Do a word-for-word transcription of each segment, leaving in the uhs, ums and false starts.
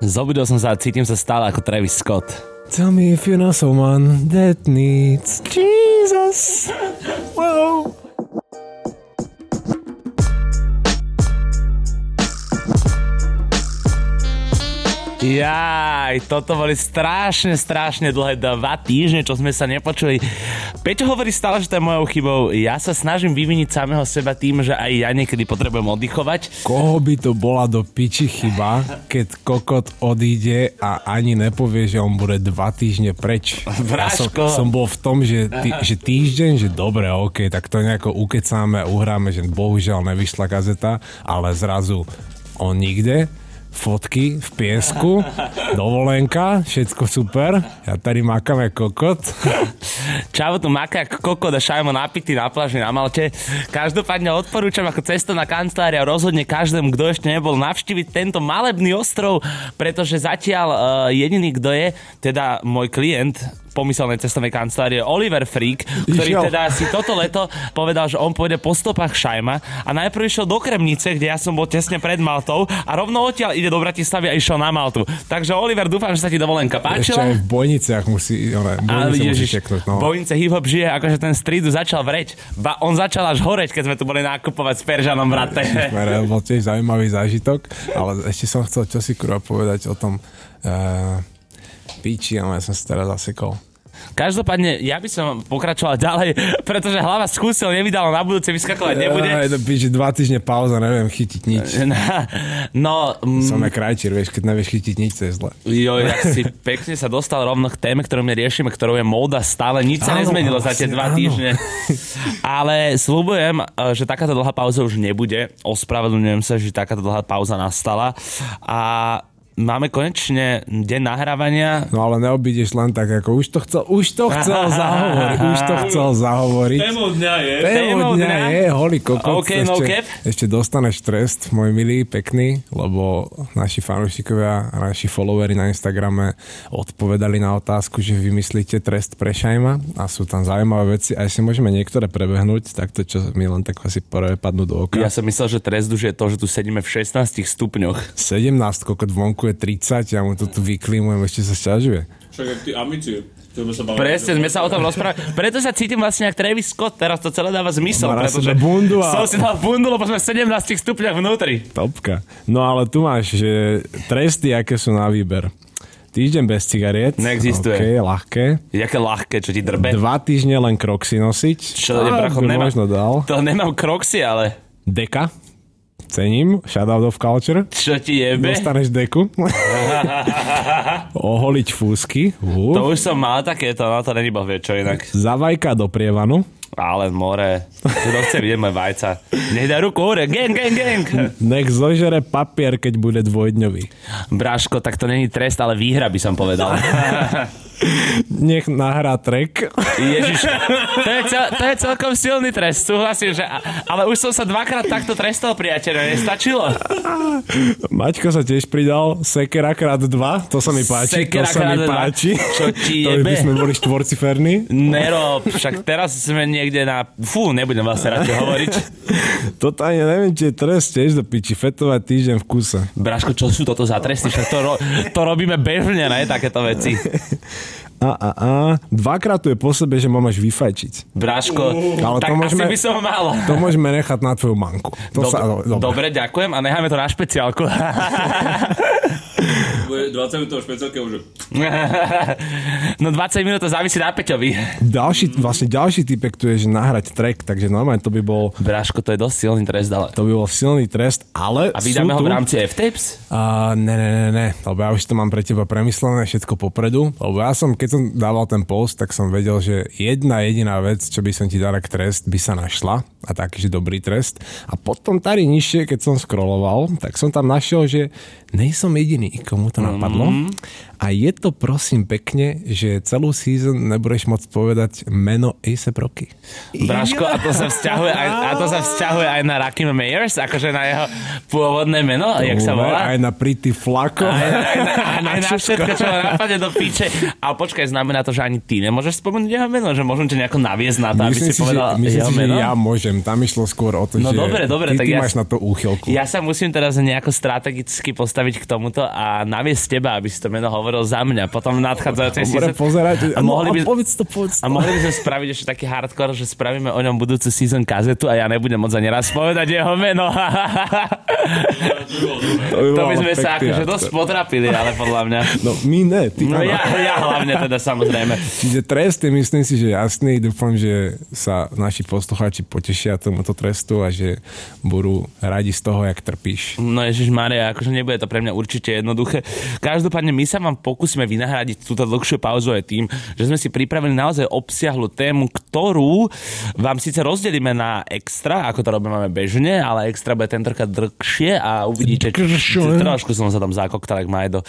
Zobudil som sa a cítim sa stále ako Travis Scott. Tell me if you know someone that needs Jesus. Wow. Jaj, toto boli strašne, strašne dlhé dva týždne, čo sme sa nepočuli. Peťo hovorí stále, že to je mojou chybou. Ja sa snažím vyviniť samého seba tým, že aj ja niekedy potrebujem oddychovať. Koho by to bola do piči chyba, keď kokot odíde a ani nepovie, že on bude dva týždne preč. Ja som, som bol v tom, že, tý, že týždeň, že dobre, ok, tak to nejako ukecáme, uhráme, že bohužiaľ nevyšla kazeta, ale zrazu on nikde. Fotky v piesku, dovolenka, všetko super. Ja tady makám ako kokot. Čavo tu maká ako kokot a Šajmo napitý na pláži na Malte. Každopádne odporúčam ako cestovná kancelária rozhodne každému, kto ešte nebol, navštíviť tento malebný ostrov, pretože zatiaľ uh, jediný, kto je, teda môj klient pomyselnej cestovnej kancelárie Oliver Freak, ktorý Išiel. teda si toto leto povedal, že on pôjde po stopách Šajma a najprv išiel do Kremnice, kde ja som bol tesne pred Maltou a rovno odtiaľ ide do Bratislavy a išiel na Maltu. Takže Oliver, dúfam, že sa ti dovolenka páčila. Ešte aj v Bojniciach musí, ale Bojnice musí čeknúť. No. Bojnice hip-hop žije, akože ten street začal vreť. Ba, on začal až horeť, keď sme tu boli nakupovať s Peržanom, brate. Bol tiež zaujímavý zážitok, ale ešte som chcel čosi kurva povedať o tom uh, píči, ale ja som si teraz zasekol. Každopádne, ja by som pokračoval ďalej, pretože hlava skúsil, nevydalo, na budúce vyskakovať nebude. Ja, to píči, dva týždne pauza, neviem chytiť nič. No... Mm, som je krajčír, vieš, keď nevieš chytiť nič, to je zle. Jo, ja si pekne sa dostal rovno k téme, ktorú my riešime, ktorou je móda stále, nič sa áno, nezmenilo za tie dva áno. týždne. Ale sľubujem, že takáto dlhá pauza už nebude. Ospravedlňujem sa, že takáto dlhá pauza nastala. A máme konečne deň nahrávania. No ale neobídeš len tak, ako už to chcel, už to chcel zahovoriť, už to chcel zahovoriť. Témou dňa je. Témou dňa je, holý kokot. Okay, no ešte, ešte dostaneš trest, môj milý, pekný, lebo naši fanúšikovia a naši followery na Instagrame odpovedali na otázku, že vymyslíte trest pre Šajma a sú tam zaujímavé veci a si môžeme niektoré prebehnúť, takto čo mi len tak asi prvé padnú do oka. Ja som myslel, že trest už je to, že tu sedíme v šestnástich stupňoch. sedemnásť, kokot vonku je tridsať, ja mu to tu vyklimujem, ešte sa sťažuje. Však jak ty ambície. Presne, sme sa o tom rozprávali. Preto sa cítim vlastne jak Travis Scott, teraz to celé dáva zmysel, Mara pretože bundu a... som si dal bundu, lebo sme v sedemnástich stupňach vnútri. Topka. No ale tu máš, že tresty, aké sú na výber. Týždeň bez cigariet. Neexistuje. Okay, ľahké. Jaké ľahké, čo ti drbe? Dva týždne len kroxy nosiť. Čo, je bracho, nemám, možno dal. To nemám kroxy, ale... Deka. Cením, shout out of culture. Čo ti jebe? Dostaneš deku. Oholiť fúsky. Uh. To už som mal takéto, no to není boh vie čo inak. Zavajka do prievanu. Ale more, kto chce vidieť moje vajca. Nech dá ruku hore, gang, gang, gang. Nech zožere papier, keď bude dvojdňový. Bráško, tak to není trest, ale výhra by som povedal. Nech nahrá track. Ježiš, to je, cel, to je celkom silný trest, súhlasím, že... Ale už som sa dvakrát takto trestal, priateľe, nestačilo? Maťko sa tiež pridal, sekera krát dva, to sa mi páči, sekera to sa mi páči. Čo ti jebe? To by sme boli štvorciferní. Nerob, však teraz sme niekde na... Fú, nebudem vlastne radšej hovoriť. Toto ani neviem, či je trest, tiež do piči, fetovať týždeň v kuse. Braško, čo sú toto za tresty? Však to, ro... to robíme bežne, ne, takéto veci. A, a, a. Dvakrát tu je po sebe, že ma máš vyfajčiť. Bráško, uh, ale tak to môžeme, asi by som mal. To môžeme nechať na tvoju manku. To dobre, sa, dobre. dobre, ďakujem a necháme to na špeciálku. dvadsať minút špeciálke už. No dvadsať minút to závisí na Peťovi. Ďalší, vlastne ďalší typek tu je, že nahrať track, takže normálne to by bol... Bráško, to je dosť silný trest, ale... To by bol silný trest, ale... A vydáme ho v rámci F-Tapes? Uh, ne, ne, ne, ne, lebo ja už to mám pre teba premyslené všetko popredu, lebo ja som, keď som dával ten post, tak som vedel, že jedna jediná vec, čo by som ti dal ako trest, by sa našla a taký, že dobrý trest. A potom tady nižšie, keď som scrolloval, tak som tam našiel, že nejsom jediný, komu to napadlo. Mm-hmm. A je to prosím pekne, že celú season nebudeš môcť povedať meno A$ej Rocky. Braško, a to sa vzťahuje aj, a to sa vzťahuje aj na Rakim Mayers, akože na jeho pôvodné meno, to jak sa volá? Aj na Pretty Flacco. Aj, aj, aj, aj, aj na všetko, čo ma napadne do píče. A počkaj, počkaj, znamená to, že ani ty nemôžeš spomenúť jeho meno? Že môžem ťa nejako naviesť na to, aby myslím si povedal že, myslím jeho si, meno? že ja môžem. Tam išlo skôr o to, no, že dobre, dobre, ty, tak ty ja, máš na to úchylku. Ja sa musím teraz nejako strategicky postaviť k tomuto a naviesť teba, aby si to meno hovoril za mňa. Potom v nadchádzajúcej Dobre, pozerať. A mohli by, no, a povedz to, povedz to. A mohli by sme spraviť ešte taký hardcore, že spravíme o ňom budúcu season kazetu a ja nebudem môcť ani raz povedať jeho meno. To by sme sa akože dosť potrapili, ale podľa mňa. No my ne, ty No ja, ja hlavne teda samozrejme. Čiže trest je, myslím si, že jasný. Dúfam, že sa naši poslucháči potešia tomuto trestu a že budú radi z toho, jak trpíš. No Ježišmária, akože nebude to pre mňa určite jednoduché. Každopádne my sa vám pokúsime vynahradiť túto dlhšiu pauzu aj tým, že sme si pripravili naozaj obsiahlu tému, ktorú vám síce rozdelíme na extra, ako to robíme bežne, ale extra bude tentokrát dlhšie a uvidíte, trošku som sa tam zakoktal, jak Majdo.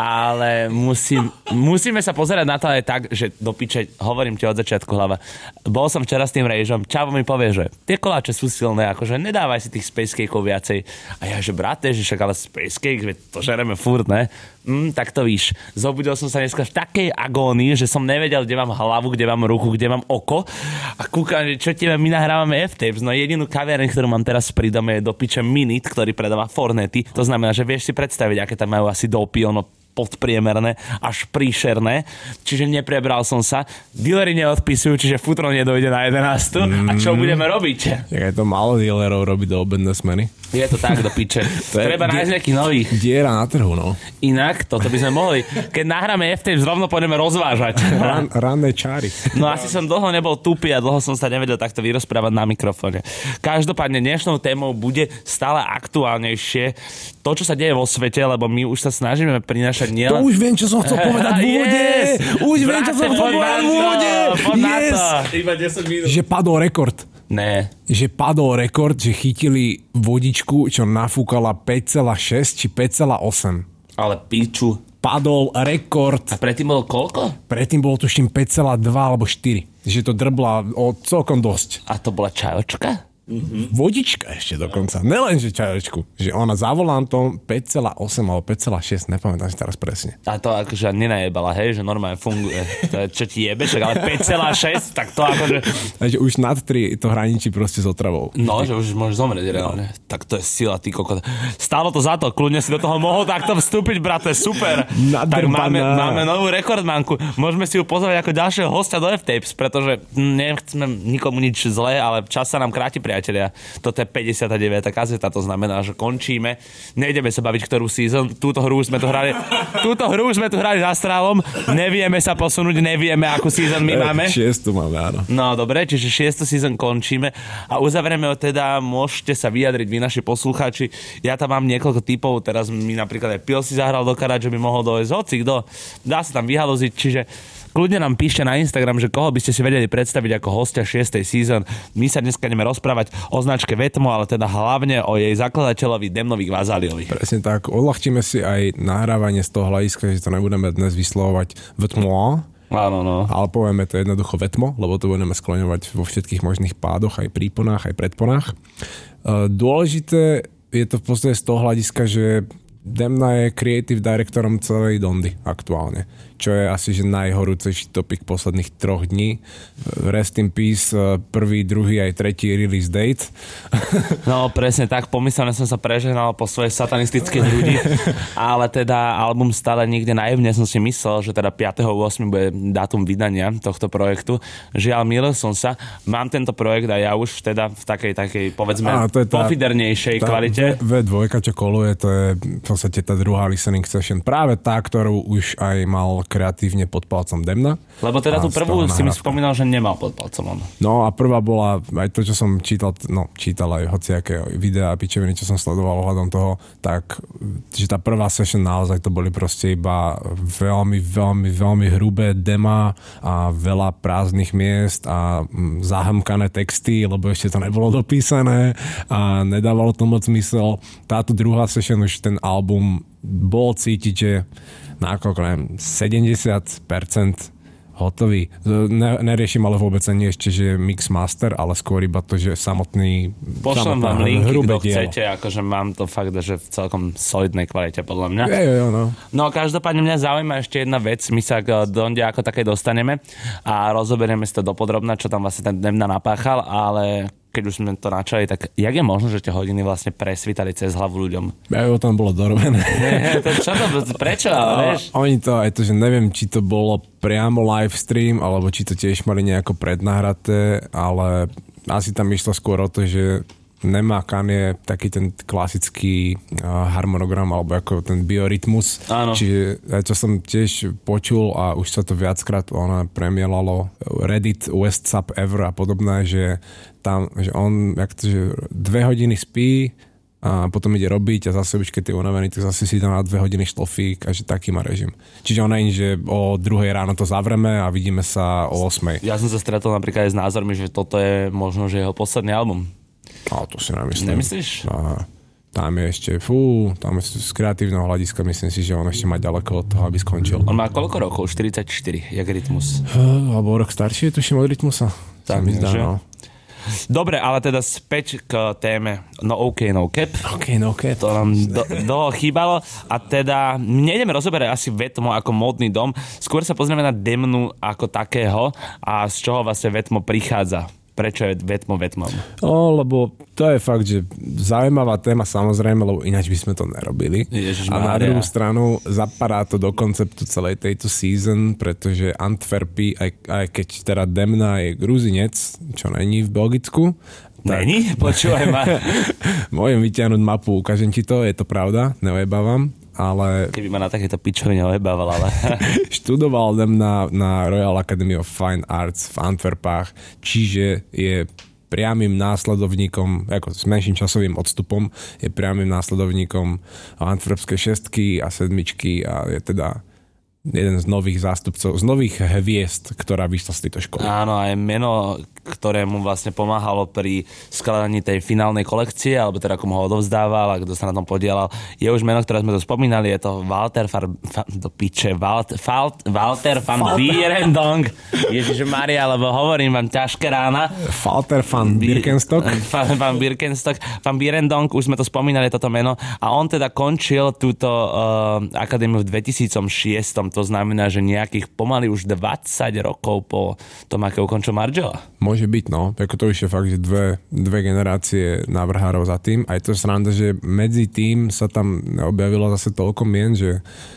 Ale musím, musíme sa pozerať na to aj tak, že do piče, hovorím ti od začiatku hlava. Bol som včera s tým Rejžom, Čavo mi povie, že tie koláče sú silné, akože nedávaj si tých space cakeov viacej. A ja, že brate, že však ale space cake, to žereme furt, ne? Mm, tak to víš. Zobudil som sa dneska v takej agónii, že som nevedel, kde mám hlavu, kde mám ruku, kde mám oko. A kúkam, že čo tebe, my nahrávame F-tapes. No jedinú kaviareň, ktorú mám teraz pri dome, je do piče Minit, ktorý predáva Fornety. To znamená, že vieš si predstaviť, aké tam majú asi dopy, ono podpriemerné, až príšerné. Čiže neprebral som sa. Dealery neodpisujú, čiže futro nedojde na jedenástu. Mm. A čo budeme robiť? Jak je to málo dealerov robiť do obedné smeny. Je to tak, do piče. Treba die, nájsť nejakých nových. Diera na trhu, no. Inak, toto by sme mohli. Keď nahráme F-tapes, rovno pôjdeme rozvážať. Ran, ranné čáry. No asi som dlho nebol tupý a dlho som sa nevedel takto vyrozprávať na mikrofóne. Každopádne dnešnou témou bude stále aktuálnejšie to, čo sa deje vo svete, lebo my už sa snažíme prinášať nielen... To už viem, čo som chcel povedať v úvode. Yes! Už viem, čo som chcel povedať v úvode. Yes! Iba desať minút. Že padol rekord. Ne. Že padol rekord, že chytili vodičku, čo nafúkala päť celá šesť či päť celá osem. Ale piču. Padol rekord. A predtým bolo koľko? Predtým bolo tuším päť celá dva alebo štyri. Že to drbla o celkom dosť. A to bola čajočka? Mm-hmm. Vodička ešte dokonca. Nelen, že čajočku. Že ona za volantom päť celá osem alebo päť celá šesť, nepamätám si teraz presne. A to akože nenajebala, hej, že normálne funguje. To je, čo ti jebe, však, ale päť celá šesť, tak to akože... Takže už nad tri to hraničí proste s otravou. No, že už môžeš zomrieť reálne. No. Tak to je sila, ty kokot. Stálo to za to, kľudne si do toho mohol takto vstúpiť, brate, super. Nadrbaná. Tak máme, máme novú rekordmanku. Môžeme si ju pozvať ako ďalšieho hostia do F-tapes, pretože nechceme nikomu nič zlé, ale čas sa nám kráti, priatelia. Toto je päťdesiata deviata kazeta, to znamená, že končíme. Nejdeme sa baviť, ktorú season. Túto hru sme tu hrali. Túto hru sme tu hrali za Strálom. Nevieme sa posunúť, nevieme, akú season my máme. Šiestu máme, áno. No dobre, čiže šiestu season končíme a uzavrieme ho teda, môžete sa vyjadriť vy, naši poslucháči. Ja tam mám niekoľko typov, teraz mi napríklad aj Pil si zahral do karát, že by mohol dojsť hoci kto. Dá sa tam vyhaloziť, čiže kľudne nám píšte na Instagram, že koho by ste si vedeli predstaviť ako hostia šiestej season. My sa dneska ideme rozprávať o značke Vetmo, ale teda hlavne o jej zakladateľovi Demnovi Gvazaliovi. Presne tak, odľahčíme si aj nahrávanie z toho hľadiska, že to nebudeme dnes vyslovovať Vetmo, áno, no. ale povieme to jednoducho Vetmo, lebo to budeme skloňovať vo všetkých možných pádoch, aj príponách, aj predponách. Dôležité je to v podstate z toho hľadiska, že Demna je creative directorom celej Dondy aktuálne, čo je asi že najhorúcejší topik posledných troch dní. Rest in peace, prvý, druhý aj tretí release date. No presne tak, pomyselne som sa prežehnal po svojej satanistickej hrudi, ale teda album stále niekde naivne som si myslel, že teda piateho ôsmeho bude dátum vydania tohto projektu. Žiaľ, mýlil som sa. Mám tento projekt a ja už teda v takej, takej povedzme, pofidernejšej kvalite. vé dva, čo koluje, to je v podstate tá druhá listening session. Práve tá, ktorú už aj mal kreatívne pod palcom Demna. Lebo teda tú prvú si mi spomínal, že nemal pod palcom on. No a prvá bola aj to, čo som čítal, no čítal aj hociaké videá a pičoviny, čo som sledoval ohľadom toho, tak že tá prvá session naozaj to boli proste iba veľmi, veľmi, veľmi hrubé dema a veľa prázdnych miest a zahmkané texty, lebo ešte to nebolo dopísané a nedávalo to moc zmysel. Táto druhá session už ten album bol cítiť, že na koľko, neviem, sedemdesiat percent hotový. Ne, neriešim ale vôbec ani ešte, že je mix master, ale skôr iba to, že samotný... Pošlem vám linky, kto dielo. chcete, akože mám to fakt, že v celkom solidnej kvalite, podľa mňa. Jo, jo, no. No každopádne mňa zaujíma ešte jedna vec, my sa k Donde ako také dostaneme a rozoberieme si to dopodrobna, čo tam vlastne ten Demna napáchal, ale keď už sme to načali, tak jak je možno, že tie hodiny vlastne presvítali cez hlavu ľuďom? Ja jo, tam bolo dorobené. Nie, to čo to, prečo, ale vieš? Oni to, aj to, že neviem, či to bolo priamo live stream, alebo či to tiež mali nejako prednahraté, ale asi tam išlo skôr o to, že nemá Kanye taký ten klasický uh, harmonogram alebo ako ten biorytmus. Áno. Čiže čo som tiež počul a už sa to viackrát ona premielalo Reddit, West Sub Ever a podobné, že tam, že on jak to, že dve hodiny spí a potom ide robiť a zase už keď je unavený, tak zase si dá na dve hodiny štlofík a že taký má režim. Čiže ona je, že o druhej ráno to zavreme a vidíme sa o osmej. Ja som sa stretol napríklad aj s názormi, že toto je možno, že jeho posledný album. Ale to si nemyslím. Nemyslíš? Aha. Tam je ešte, fú, tam je z kreatívneho hľadiska, myslím si, že on ešte má ďaleko od toho, aby skončil. On má koľko rokov? štyridsaťštyri, jak Rytmus. Uh, alebo rok starší je, tuším, od Rytmusa. Tak, mi zdá, že? no. Dobre, ale teda späť k téme No OK, No Cap. OK, No Cap. To nám do, dlho chýbalo a teda nejdeme rozoberať asi Vetmo ako módny dom, skôr sa pozrieme na Demnu ako takého a z čoho vlastne Vetmo prichádza. Prečo je Vetmo Vetmom? No, lebo to je fakt, že zaujímavá téma samozrejme, lebo ináč by sme to nerobili. Ježišmária. A na druhú stranu zapadá to do konceptu celej tejto season, pretože Antwerpy, aj, aj keď teda Demna je Gruzinec, čo není v Belgicku. Není? Počúvaj ma. Môžem vyťahnuť mapu, ukážem ti to, je to pravda, neojebávam. Ale... Keby ma na takéto pičovine ojebával, ale... Študoval dem na, na Royal Academy of Fine Arts v Antwerpách, čiže je priamym následovníkom, ako s menším časovým odstupom, je priamym následovníkom antwerpskej šestky a sedmičky a je teda jeden z nových zástupcov, z nových hviezd, ktorá vyšla z tejto školy. Áno, aj meno, ktoré mu vlastne pomáhalo pri skladaní tej finálnej kolekcie, alebo teda ako mu ho odovzdával a kto sa na tom podielal, je už meno, ktoré sme tu spomínali, je to Walter Far... Fa, do piče, Walt, Falt, Walter van Bierendonck. Ježiš Maria, lebo hovorím vám ťažké rána. Walter van Birkenstock. Van Birkenstock. Van Bierendonck, už sme to spomínali, toto meno. A on teda končil túto uh, akadémiu v dvetisícšesť. To znamená, že nejakých pomaly už dvadsať rokov po tom, ako ukončil Margela. Môže byť, no. Ako to už je fakt, že dve, dve generácie návrhárov za tým. Aj to sranda, že medzi tým sa tam objavilo zase toľko mien, že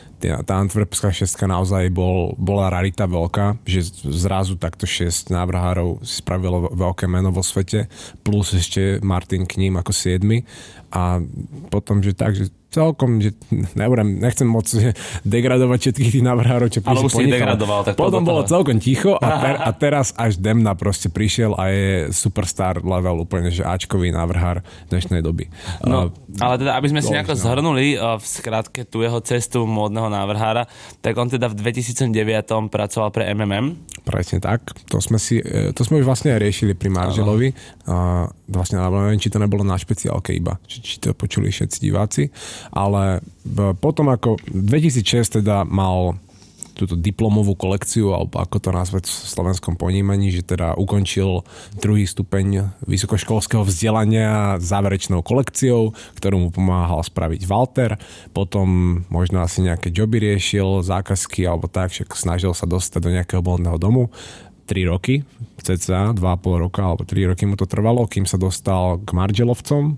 tá antwerpská šestka naozaj bol, bola rarita veľká, že zrazu takto šesť návrhárov si spravilo veľké meno vo svete, plus ešte Martin k ním ako siedmy. A potom, že tak, že celkom, že nebudem, nechcem moc degradovať všetkých tých návrhárov, čo ale už si degradoval. Tak potom bolo celkom ticho a, ter, a teraz až Demna proste prišiel a je superstar level úplne, že áčkový návrhár dnešnej doby. No, uh, ale teda, aby sme si no, nejako no. zhrnuli uh, v skratke tú jeho cestu módneho návrhára, tak on teda v dvetisícdeväť pracoval pre em em em. Presne tak. To sme, si, to sme už vlastne aj riešili pri Margelovi. Uh, vlastne, neviem, či to nebolo na špeciálke iba, či, či to počuli všetci diváci. Ale potom ako dvetisícšesť teda mal túto diplomovú kolekciu, alebo ako to nazvať v slovenskom ponímaní, že teda ukončil druhý stupeň vysokoškolského vzdelania záverečnou kolekciou, ktorú mu pomáhal spraviť Walter. Potom možno asi nejaké joby riešil, zákazky alebo tak, však snažil sa dostať do nejakého módneho domu. tri roky, cca dva a pol roka, alebo tri roky mu to trvalo, kým sa dostal k Margelovcom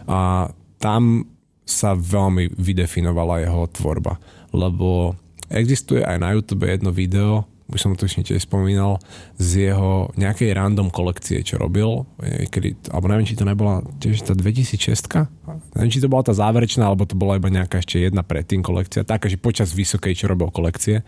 a tam sa veľmi vydefinovala jeho tvorba, lebo existuje aj na YouTube jedno video, už som to tiež spomínal, z jeho nejakej random kolekcie, čo robil, kedy, alebo neviem, či to nebola tiež tá dvetisícšesť, neviem, či to bola tá záverečná, alebo to bola iba nejaká ešte jedna predtým kolekcia, taká, že počas vysokej, čo robil kolekcie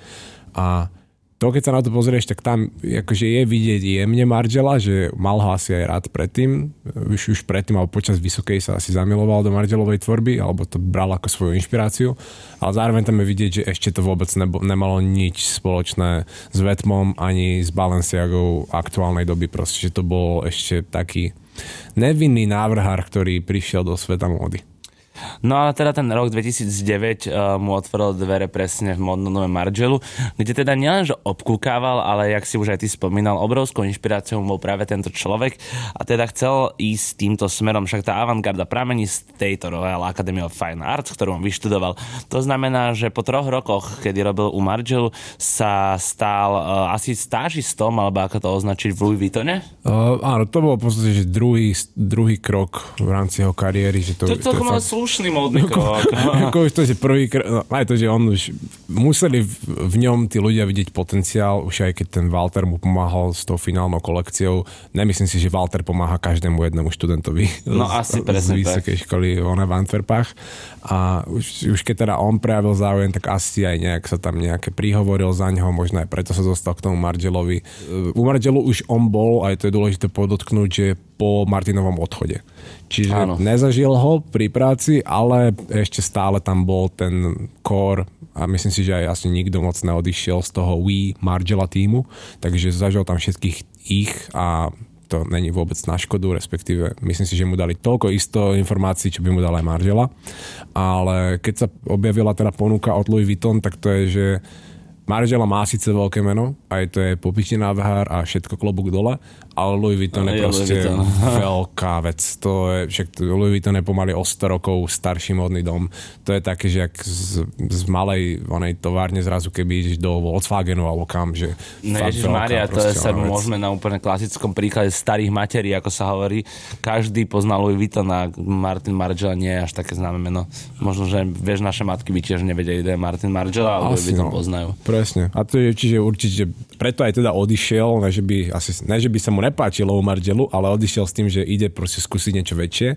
a to, keď sa na to pozrieš, tak tam akože je vidieť jemne Margela, že mal ho asi aj rád predtým, už, už predtým, alebo počas vysokej sa asi zamiloval do Margelovej tvorby, alebo to bral ako svoju inšpiráciu, ale zároveň tam je vidieť, že ešte to vôbec nebo, nemalo nič spoločné s Vetmom ani s Balenciagou aktuálnej doby, proste, že to bol ešte taký nevinný návrhár, ktorý prišiel do sveta módy. No ale teda ten rok dvetisícdeväť uh, mu otvoril dvere presne v modnom nové Margielu, kde teda nielenže obkúkával, ale jak si už aj ty spomínal, obrovskou inšpiráciou bol práve tento človek a teda chcel ísť týmto smerom, však tá avantgarda pramení z tejto Royal Academy of Fine Arts, ktorú on vyštudoval. To znamená, že po troch rokoch, kedy robil u Margielu, sa stal uh, asi stážistom, alebo ako to označiť, v Louis Vuittone? Uh, áno, to bol v podstate, že druhý, druhý krok v rámci jeho kariéry. Že to, to, to, to mal fakt... slušný módny krok. Ako už to, že prvý krok, no, aj to, že on už museli v, v ňom tí ľudia vidieť potenciál, už aj keď ten Walter mu pomáhal s tou finálnou kolekciou. Nemyslím si, že Walter pomáha každému jednému študentovi no, z, asi z vysokej tak. školy v Antwerpách. A už, už keď teda on prejavil záujem, tak asi aj nejak sa tam nejaké prihovoril za ňoho, možno aj preto sa dostal k tomu Margielovi. U Margielu už on bol, aj to je dôležité podotknúť, že po Martinovom odchode. Čiže áno. Nezažil ho pri práci, ale ešte stále tam bol ten core a myslím si, že aj asi nikto moc neodišiel z toho Wii Margiela týmu, takže zažil tam všetkých ich a to není vôbec na škodu, respektíve myslím si, že mu dali toľko isto informácií, čo by mu dal aj Margiela. Ale keď sa objavila teda ponuka od Louis Vuitton, tak to je, že Margiela má síce veľké meno, aj to je popičný návrhár a všetko klobúk dole, ale Louis Vuitton je proste veľká vec. To je, však Louis Vuitton je pomaly o sto rokov starší módny dom. To je také, že ak z, z malej onej továrne zrazu keby ideš do Volkswagenu alebo kam, že... No Ježišmária, to je sa môžeme na úplne klasickom príklade starých materií, ako sa hovorí. Každý pozná Louis Vuitton a Martin Margiela nie je až také známe meno. Možno, že vieš, naše matky by tiež nevedeli, kde je Martin Margiela, ale Louis Vuitton no, poznajú. Presne. A to je, čiže určite preto aj teda odišiel, ne že by, asi, ne, že by sa mu nepáčilo u Margielu, ale odišiel s tým, že ide proste skúsiť niečo väčšie.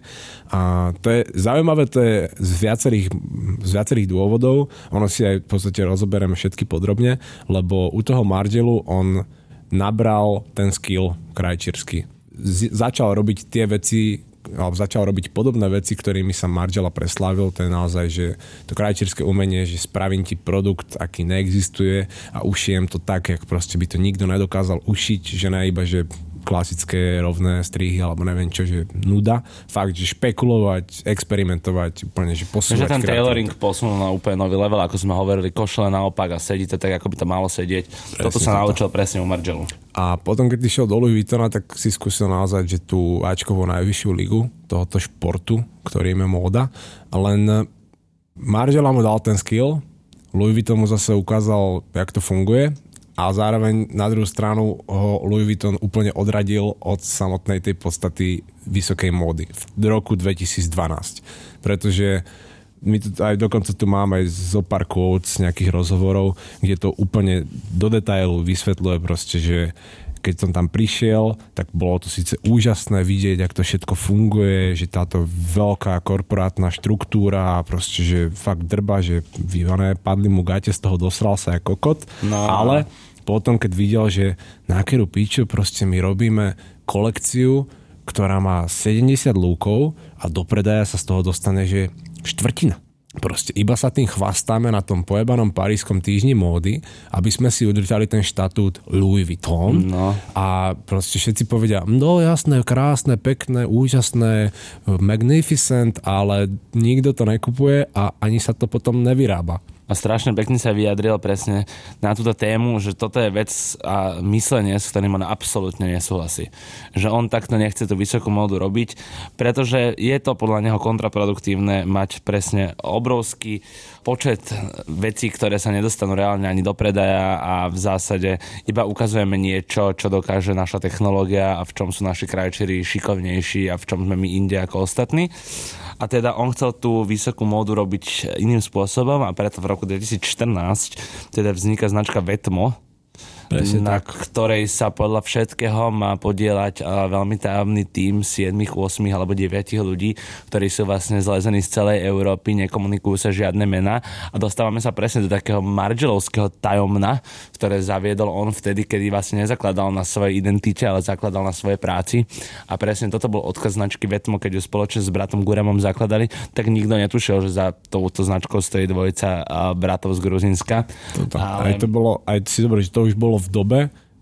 A to je zaujímavé, to je z viacerých, z viacerých dôvodov. Ono si aj v podstate rozoberieme všetky podrobne, lebo u toho Margielu on nabral ten skill krajčírsky. Z- začal robiť tie veci, alebo začal robiť podobné veci, ktorými sa Margiela preslávil. To je naozaj, že to krajčírske umenie, že spravím ti produkt, aký neexistuje a ušijem to tak, jak proste by to nikto nedokázal ušiť, že ne iba, že klasické rovné strihy, alebo neviem čo, že nuda. Fakt, že špekulovať, experimentovať, úplne, že posúvať. Že ten tailoring posunul na úplne nový level, ako sme hovorili, košele naopak a sedí to tak, ako by to malo sedieť. Presne toto sa toto. Naučil presne u Margielu. A potom, keď išiel do Louis Vuittona, tak si skúsil naozaj, že tú Ačkovú najvyššiu ligu tohoto športu, ktorý je móda. Len Margiela mu dal ten skill, Louis Vuitton mu zase ukázal, jak to funguje. A zároveň na druhú stranu ho Louis Vuitton úplne odradil od samotnej tej podstaty vysokej módy v roku dvetisícdvanásť. Pretože my tu, aj dokonca tu máme aj zo pár quotes z nejakých rozhovorov, kde to úplne do detailu vysvetľuje proste, že keď som tam prišiel, tak bolo to síce úžasné vidieť, jak to všetko funguje, že táto veľká korporátna štruktúra a proste, že fakt drba, že vyvané, padli mu gate, z toho dosral sa ako kokot, no. Ale potom, keď videl, že na keru píču proste my robíme kolekciu, ktorá má sedemdesiat lúkov a do predaja sa z toho dostane, že štvrtina. Proste iba sa tým chvastáme na tom pojebanom parískom týždni módy, aby sme si udržali ten štatút Louis Vuitton. No. A proste všetci povedia, no jasné, krásne, pekné, úžasné, magnificent, ale nikto to nekupuje a ani sa to potom nevyrába. A strašne pekne sa vyjadril presne na túto tému, že toto je vec a myslenie, s ktorým on absolútne nesúhlasí. Že on takto nechce tú vysokú módu robiť, pretože je to podľa neho kontraproduktívne mať presne obrovský počet vecí, ktoré sa nedostanú reálne ani do predaja a v zásade iba ukazujeme niečo, čo dokáže naša technológia a v čom sú naši krajčíri šikovnejší a v čom sme my inde ako ostatní. A teda on chcel tú vysokú módu robiť iným spôsobom a preto v roku dvetisícštrnásť teda vzniká značka Vetmo, Presne na tak. ktorej sa podľa všetkého má podieľať veľmi tajomný tím sedem, osem alebo deväť ľudí, ktorí sú vlastne zlezení z celej Európy, nekomunikujú sa žiadne mená a dostávame sa presne do takého Margielovského tajomna, ktoré zaviedol on vtedy, kedy vlastne nezakladal na svojej identite, ale zakladal na svojej práci. A presne toto bol odkaz značky Vetmo, keď ju spoločne s bratom Guremom zakladali, tak nikto netušil, že za touto značkou stojí dvojica bratov z Gruzínska. Ale... Aj to bolo, aj si dobre, že to už bolo v dobe,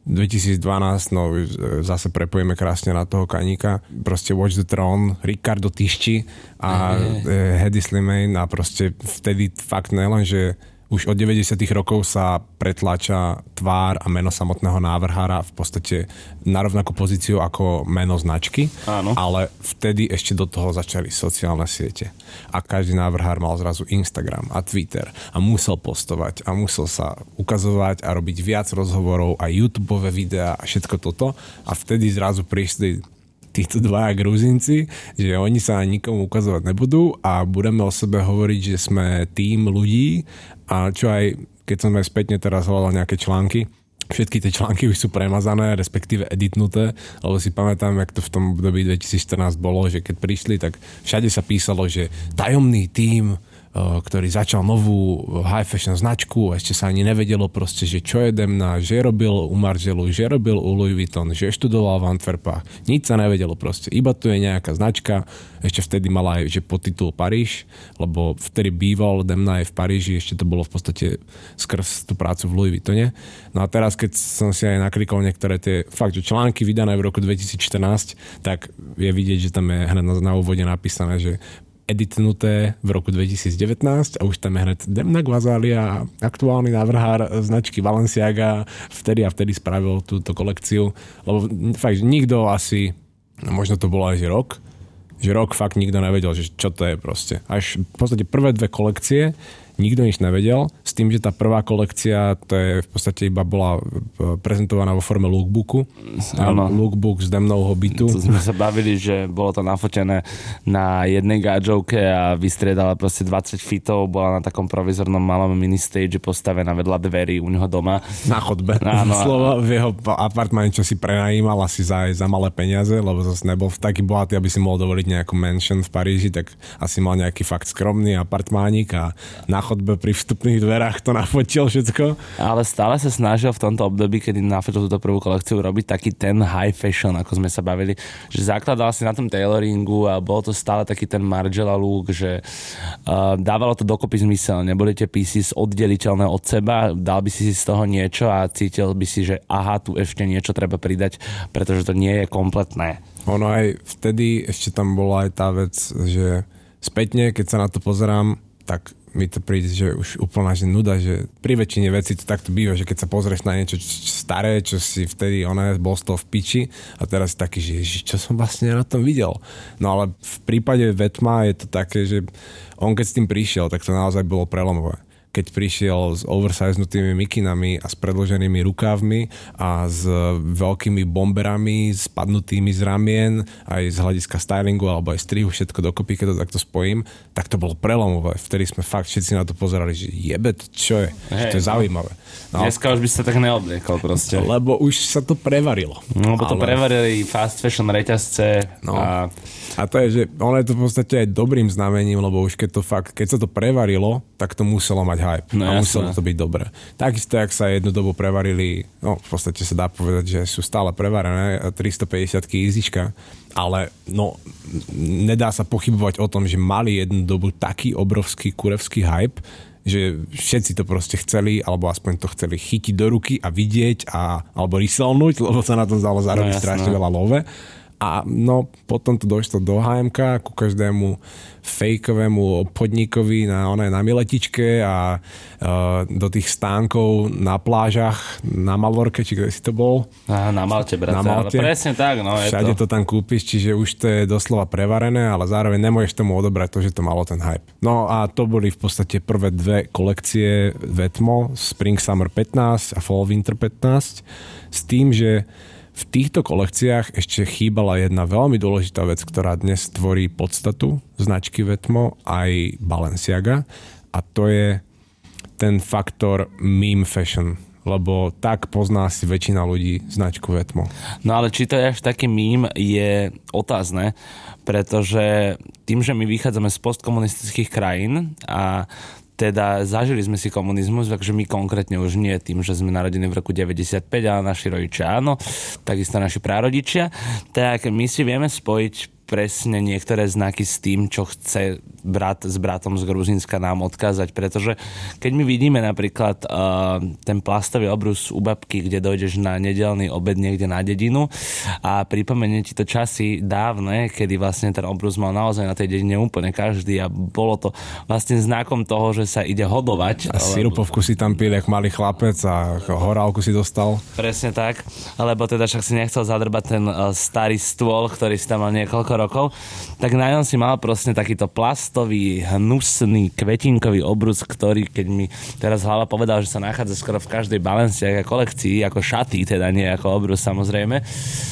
dvetisícdvanásť, no zase prepojíme krásne na toho Kaníka, proste Watch the Throne, Ricardo Tisci a mm. Hedy Slimane a proste vtedy fakt nelen, že už od deväťdesiatych rokov sa pretláča tvár a meno samotného návrhára v podstate na rovnakú pozíciu ako meno značky. Áno. Ale vtedy ešte do toho začali sociálne siete. A každý návrhár mal zrazu Instagram a Twitter a musel postovať a musel sa ukazovať a robiť viac rozhovorov a YouTubeové videá a všetko toto. A vtedy zrazu prišli títo dvaja Gruzinci, že oni sa nikomu ukazovať nebudú a budeme o sebe hovoriť, že sme tím ľudí a čo aj, keď som aj spätne teraz hľadal nejaké články, všetky tie články už sú premazané, respektíve editnuté, lebo si pamätám, jak to v tom období dvetisícštrnásť bolo, že keď prišli, tak všade sa písalo, že tajomný tím, ktorý začal novú high fashion značku a ešte sa ani nevedelo proste, že čo je Demna, že robil u Margielu, že robil u Louis Vuitton, že študoval v Antwerpách. Nič sa nevedelo proste. Iba tu je nejaká značka, ešte vtedy mala aj že podtitul Paríž, lebo vtedy býval Demna aj v Paríži, ešte to bolo v podstate skrz tú prácu v Louis Vuittone. No a teraz, keď som si aj naklikol niektoré tie fakt, že články vydané v roku dvetisícštrnásť, tak je vidieť, že tam je hneď na, na úvode napísané, že editnuté v roku dvetisícdevätnásť a už tam je hned Demna Gvasalia, aktuálny návrhár značky Balenciaga, vtedy a vtedy spravil túto kolekciu, lebo fakt, nikto asi, možno to bolo aj že rok, že rok fakt nikto nevedel, že čo to je proste. Až v podstate prvé dve kolekcie nikto nič nevedel, s tým, že tá prvá kolekcia, to je v podstate iba bola prezentovaná vo forme lookbooku. Áno. Lookbook z Demnovho bytu. To sme sa bavili, že bolo to nafotené na jednej gáčovke a vystriedala proste dvadsať fitov, bola na takom provizornom malom ministage postavená vedľa dverí u neho doma. Na chodbe. Áno. Slovo v jeho apartmane, čo si prenajímal asi za, za malé peniaze, lebo zase nebol taký bohatý, aby si mohol dovoliť nejakú mansion v Paríži, tak asi mal nejaký fakt skromný apartmánik a na chodbe pri vstupných dverách to nafotil všetko. Ale stále sa snažil v tomto období, kedy nafotil túto prvú kolekciu, robiť taký ten high fashion, ako sme sa bavili, že zakladal si na tom tailoringu a bol to stále taký ten Margiela look, že uh, dávalo to dokopy zmysel. Neboli tie pieces oddeliteľné od seba, dal by si si z toho niečo a cítil by si, že aha, tu ešte niečo treba pridať, pretože to nie je kompletné. Ono aj vtedy ešte tam bola aj tá vec, že spätne, keď sa na to pozerám, tak mi to príde, že už úplná že nuda, že pri väčšine vecí to takto býva, že keď sa pozrieš na niečo staré, čo si vtedy ono bol z toho v piči a teraz taký, že ježiš, čo som vlastne na tom videl. No ale v prípade Vetma je to také, že on keď s tým prišiel, tak to naozaj bolo prelomové. Keď prišiel s oversizenutými mikinami a s predloženými rukávmi a s veľkými bomberami spadnutými z ramien, aj z hľadiska stylingu alebo aj strihu, všetko dokopy, keď to takto spojím, tak to bolo prelomové. Vtedy sme fakt všetci na to pozerali, že jebe to, čo je, hey, že to je zaujímavé. No, dneska už by sa tak neobliekol proste. Lebo už sa to prevarilo. No, lebo to ale... prevarili fast fashion reťazce. No. A... a to je, že ono je to v podstate aj dobrým znamením, lebo už keď to fakt, keď sa to prevarilo, tak to muselo mať hype. No, a muselo to byť dobré. Takisto, jak sa jednu dobu prevarili, no v podstate sa dá povedať, že sú stále prevarené tristopäťdesiatky Easyčka, ale no nedá sa pochybovať o tom, že mali jednu dobu taký obrovský kurevský hype, že všetci to proste chceli, alebo aspoň to chceli chytiť do ruky a vidieť, a, alebo ryselnúť, lebo sa na to zdalo zarobiť no, strašne veľa love. A no, potom to došlo do há emka, ku každému fejkovému podnikovi na, oné, na miletičke a uh, do tých stánkov na plážach, na Malorke, či kde si to bol? Á, na Malte, brate, na Malte. Ale presne tak, no. Všade je to. to tam kúpiš, čiže už to je doslova prevarené, ale zároveň nemôžeš tomu odobrať to, že to malo ten hype. No a to boli v podstate prvé dve kolekcie Vetmo, Spring Summer pätnásť a Fall Winter pätnásť, s tým, že v týchto kolekciách ešte chýbala jedna veľmi dôležitá vec, ktorá dnes tvorí podstatu značky Vetmo aj Balenciaga, a to je ten faktor meme fashion, lebo tak pozná si väčšina ľudí značku Vetmo. No ale či to je až taký meme, je otázne, pretože tým, že my vychádzame z postkomunistických krajín a teda zažili sme si komunizmus, takže my konkrétne už nie tým, že sme narodení v roku deväťdesiatpäť, ale naši rodičia áno, takisto naši prarodičia, tak my si vieme spojiť presne niektoré znaky s tým, čo chce brat s bratom z Gruzínska nám odkázať, pretože keď my vidíme napríklad uh, ten plastový obrus u babky, kde dojdeš na nedeľný obed niekde na dedinu a pripomenie ti to časy dávne, kedy vlastne ten obrus mal naozaj na tej dedine úplne každý a bolo to vlastne znakom toho, že sa ide hodovať. A sirupovku si tam pil, jak malý chlapec a horálku si dostal. Presne tak, lebo teda však si nechcel zadrbať ten uh, starý stôl, ktorý si tam mal niekoľko rokov, tak na ňom si mal proste takýto plastový, hnusný, kvetinkový obrus, ktorý, keď mi teraz hlava povedal, že sa nachádza skoro v každej Balenciaga kolekcii, ako šaty, teda nie ako obrus samozrejme,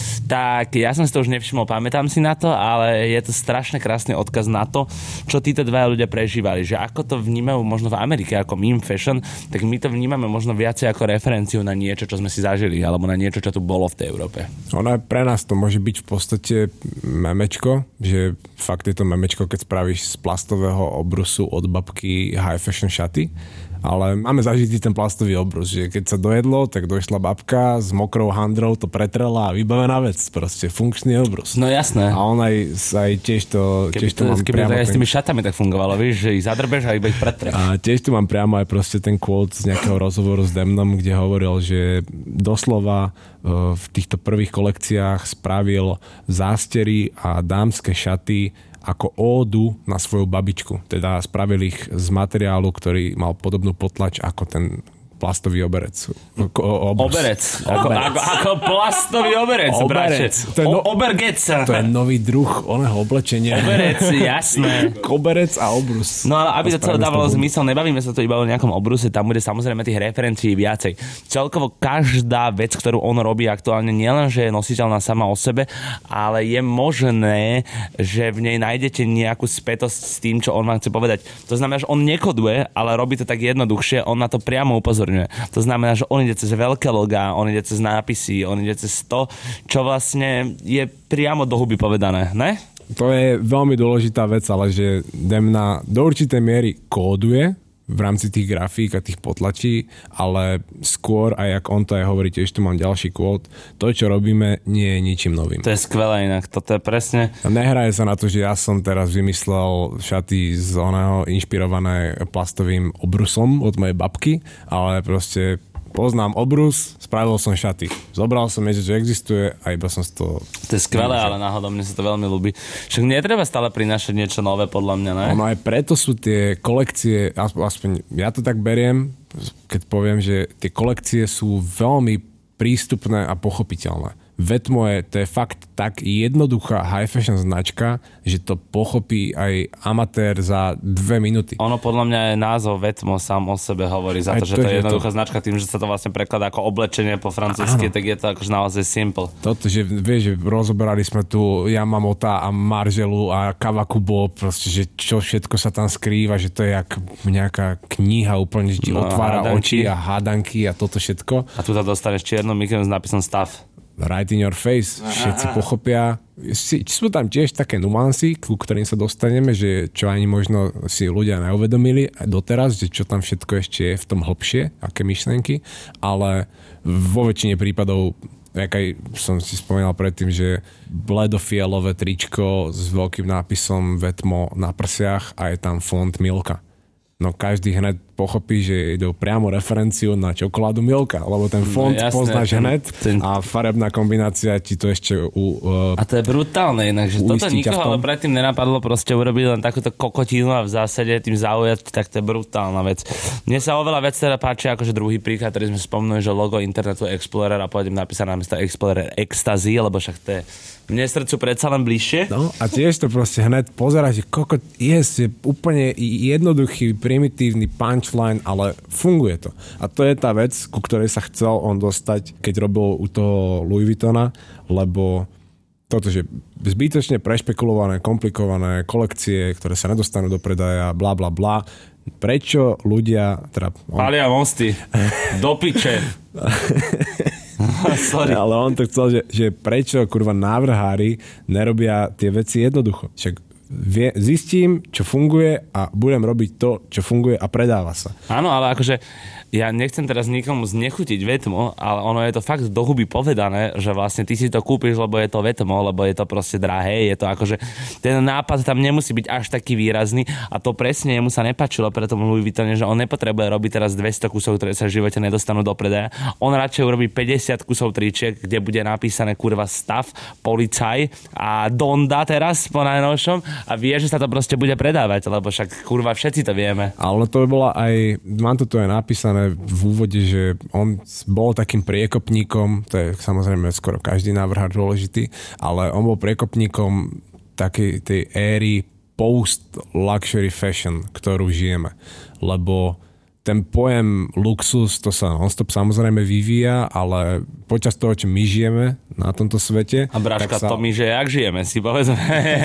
tak ja som si to už nevšimol, pamätám si na to, ale je to strašne krásny odkaz na to, čo títo dvaja ľudia prežívali, že ako to vnímajú možno v Amerike ako meme fashion, tak my to vnímame možno viacej ako referenciu na niečo, čo sme si zažili, alebo na niečo, čo tu bolo v tej Európe. Ono aj pre nás to môže byť v podstate memečko, že fakt je to memečko, keď spravíš z plastového obrusu od babky high fashion šaty. Ale máme zažitý ten plastový obrus, že keď sa dojedlo, tak došla babka s mokrou handrou, to pretrela a vybavená vec, proste funkčný obrus. No jasné. A on aj, aj tiež to, keby tiež to to, mám keby priamo... to aj ten... s tými šatami tak fungovalo, víš, že ich zadrbeš a iba ich pretreš. A tiež tu mám priamo aj proste ten quote z nejakého rozhovoru s Demnom, kde hovoril, že doslova v týchto prvých kolekciách spravil zástery a dámske šaty ako ódu na svoju babičku. Teda spravili ich z materiálu, ktorý mal podobnú potlač ako ten plastový oberec. O, oberec. Ako, ako, ako plastový oberec, oberec. To je no, o, obergec. To je nový druh oného oblečenia. Oberec, jasné. Koberec a obrus. No ale aby to celé dávalo zmysel, nebavíme sa to iba o nejakom obruse, tam bude samozrejme tých referencií viacej. Celkovo každá vec, ktorú on robí aktuálne, nielen, že je nositeľná sama o sebe, ale je možné, že v nej nájdete nejakú spätosť s tým, čo on vám chce povedať. To znamená, že on nekoduje, ale robí to tak jednoduchšie, on na to priamo upozorňuje. To znamená, že on ide cez veľké logá, on ide cez nápisy, on ide cez to, čo vlastne je priamo do huby povedané, ne? To je veľmi dôležitá vec, ale že Demna do určitej miery kóduje v rámci tých grafík a tých potlačí, ale skôr, aj ako on to aj hovorí, tiež tu mám ďalší kvót, to, čo robíme, nie je ničím novým. To je skvelé inak, toto je presne... A nehraje sa na to, že ja som teraz vymyslel šaty z oného inšpirované plastovým obrusom od mojej babky, ale proste poznám obrus, spravil som šaty. Zobral som niečo, čo existuje a iba som z toho... To je skvelé, ale náhodou mne sa to veľmi ľúbi. Však netreba stále prinášať niečo nové, podľa mňa, ne? Ono aj preto sú tie kolekcie, aspoň ja to tak beriem, keď poviem, že tie kolekcie sú veľmi prístupné a pochopiteľné. Vetmo je, to je fakt tak jednoduchá high fashion značka, že to pochopí aj amatér za dve minúty. Ono podľa mňa je názov Vetmo sám o sebe hovorí za to, aj že to, to je jednoduchá to... značka tým, že sa to vlastne prekladá ako oblečenie po francúzsky, tak je to akože naozaj simple. Toto, že vieš, že rozoberali sme tu Yamamota a Marželu a Kawakubo, proste, že čo všetko sa tam skrýva, že to je jak nejaká kniha úplne, že ti no, otvára hádanky. Oči a hádanky a toto všetko. A tu sa dostaneš čiernu mikinu s nápisom stav. Right in your face, všetci pochopia. Sú tam tiež také nuancy, ku ktorým sa dostaneme, že čo ani možno si ľudia neuvedomili doteraz, že čo tam všetko ešte je v tom hlbšie, aké myšlenky, ale vo väčšine prípadov, jak aj som si spomínal predtým, že bledofialové tričko s veľkým nápisom Vetmo na prsiach a je tam font Milka. No každý hneď pochopí, že ide priamo referenciu na čokoládu Milka, lebo ten font no, jasné, poznáš ten, hneď ten... a farebná kombinácia ti to ešte u, uh, a to je brutálne inak, že toto nikoho ale predtým nenapadlo proste urobiť len takúto kokotinu a v zásade tým zaujať, tak to je brutálna vec. Mne sa oveľa vec teda páči, akože druhý príklad, ktorý sme spomenuli, že logo Internetu Explorer a pôjdem napísať namiesto Explorer Ecstasy, lebo však to je mne srdcu predsa len bližšie. No a tiež to proste hneď pozerať, že kokot yes, je úplne jednoduchý, primitívny punchline, ale funguje to. A to je tá vec, ku ktorej sa chcel on dostať, keď robil u toho Louis Vuittona, lebo toto, že zbytočne prešpekulované, komplikované kolekcie, ktoré sa nedostanú do predaja, bla bla bla. Prečo ľudia... Teda on... Palia mosty. Do piče. Sorry. Ale on to chcel, že, že prečo kurva návrhári nerobia tie veci jednoducho. Však vie, zistím, čo funguje a budem robiť to, čo funguje a predáva sa. Áno, ale akože ja nechcem teraz nikomu znechutiť vetmo, ale ono je to fakt do huby povedané, že vlastne ty si to kúpiš, lebo je to vetmo, lebo je to proste drahé, je to akože ten nápad tam nemusí byť až taký výrazný a to presne jemu sa nepáčilo, preto mu Louis Vuitton, že on nepotrebuje robiť teraz dvesto kusov, ktoré sa v živote nedostanú do predaja. On radšej urobí päťdesiat kusov tričiek, kde bude napísané kurva stav, policaj a Donda teraz po najnovšom a vie, že sa to proste bude predávať, lebo však kurva všetci to vieme. Ale to by bola aj, mám to tu aj napísané v úvode, že on bol takým priekopníkom, to je samozrejme skoro každý návrhár dôležitý, ale on bol priekopníkom takej tej éry post-luxury fashion, ktorú žijeme. Lebo ten pojem luxus, to sa non-stop samozrejme vyvíja, ale počas toho, čo my žijeme na tomto svete... A Braška, sa, to my, že jak žijeme, si povedzme.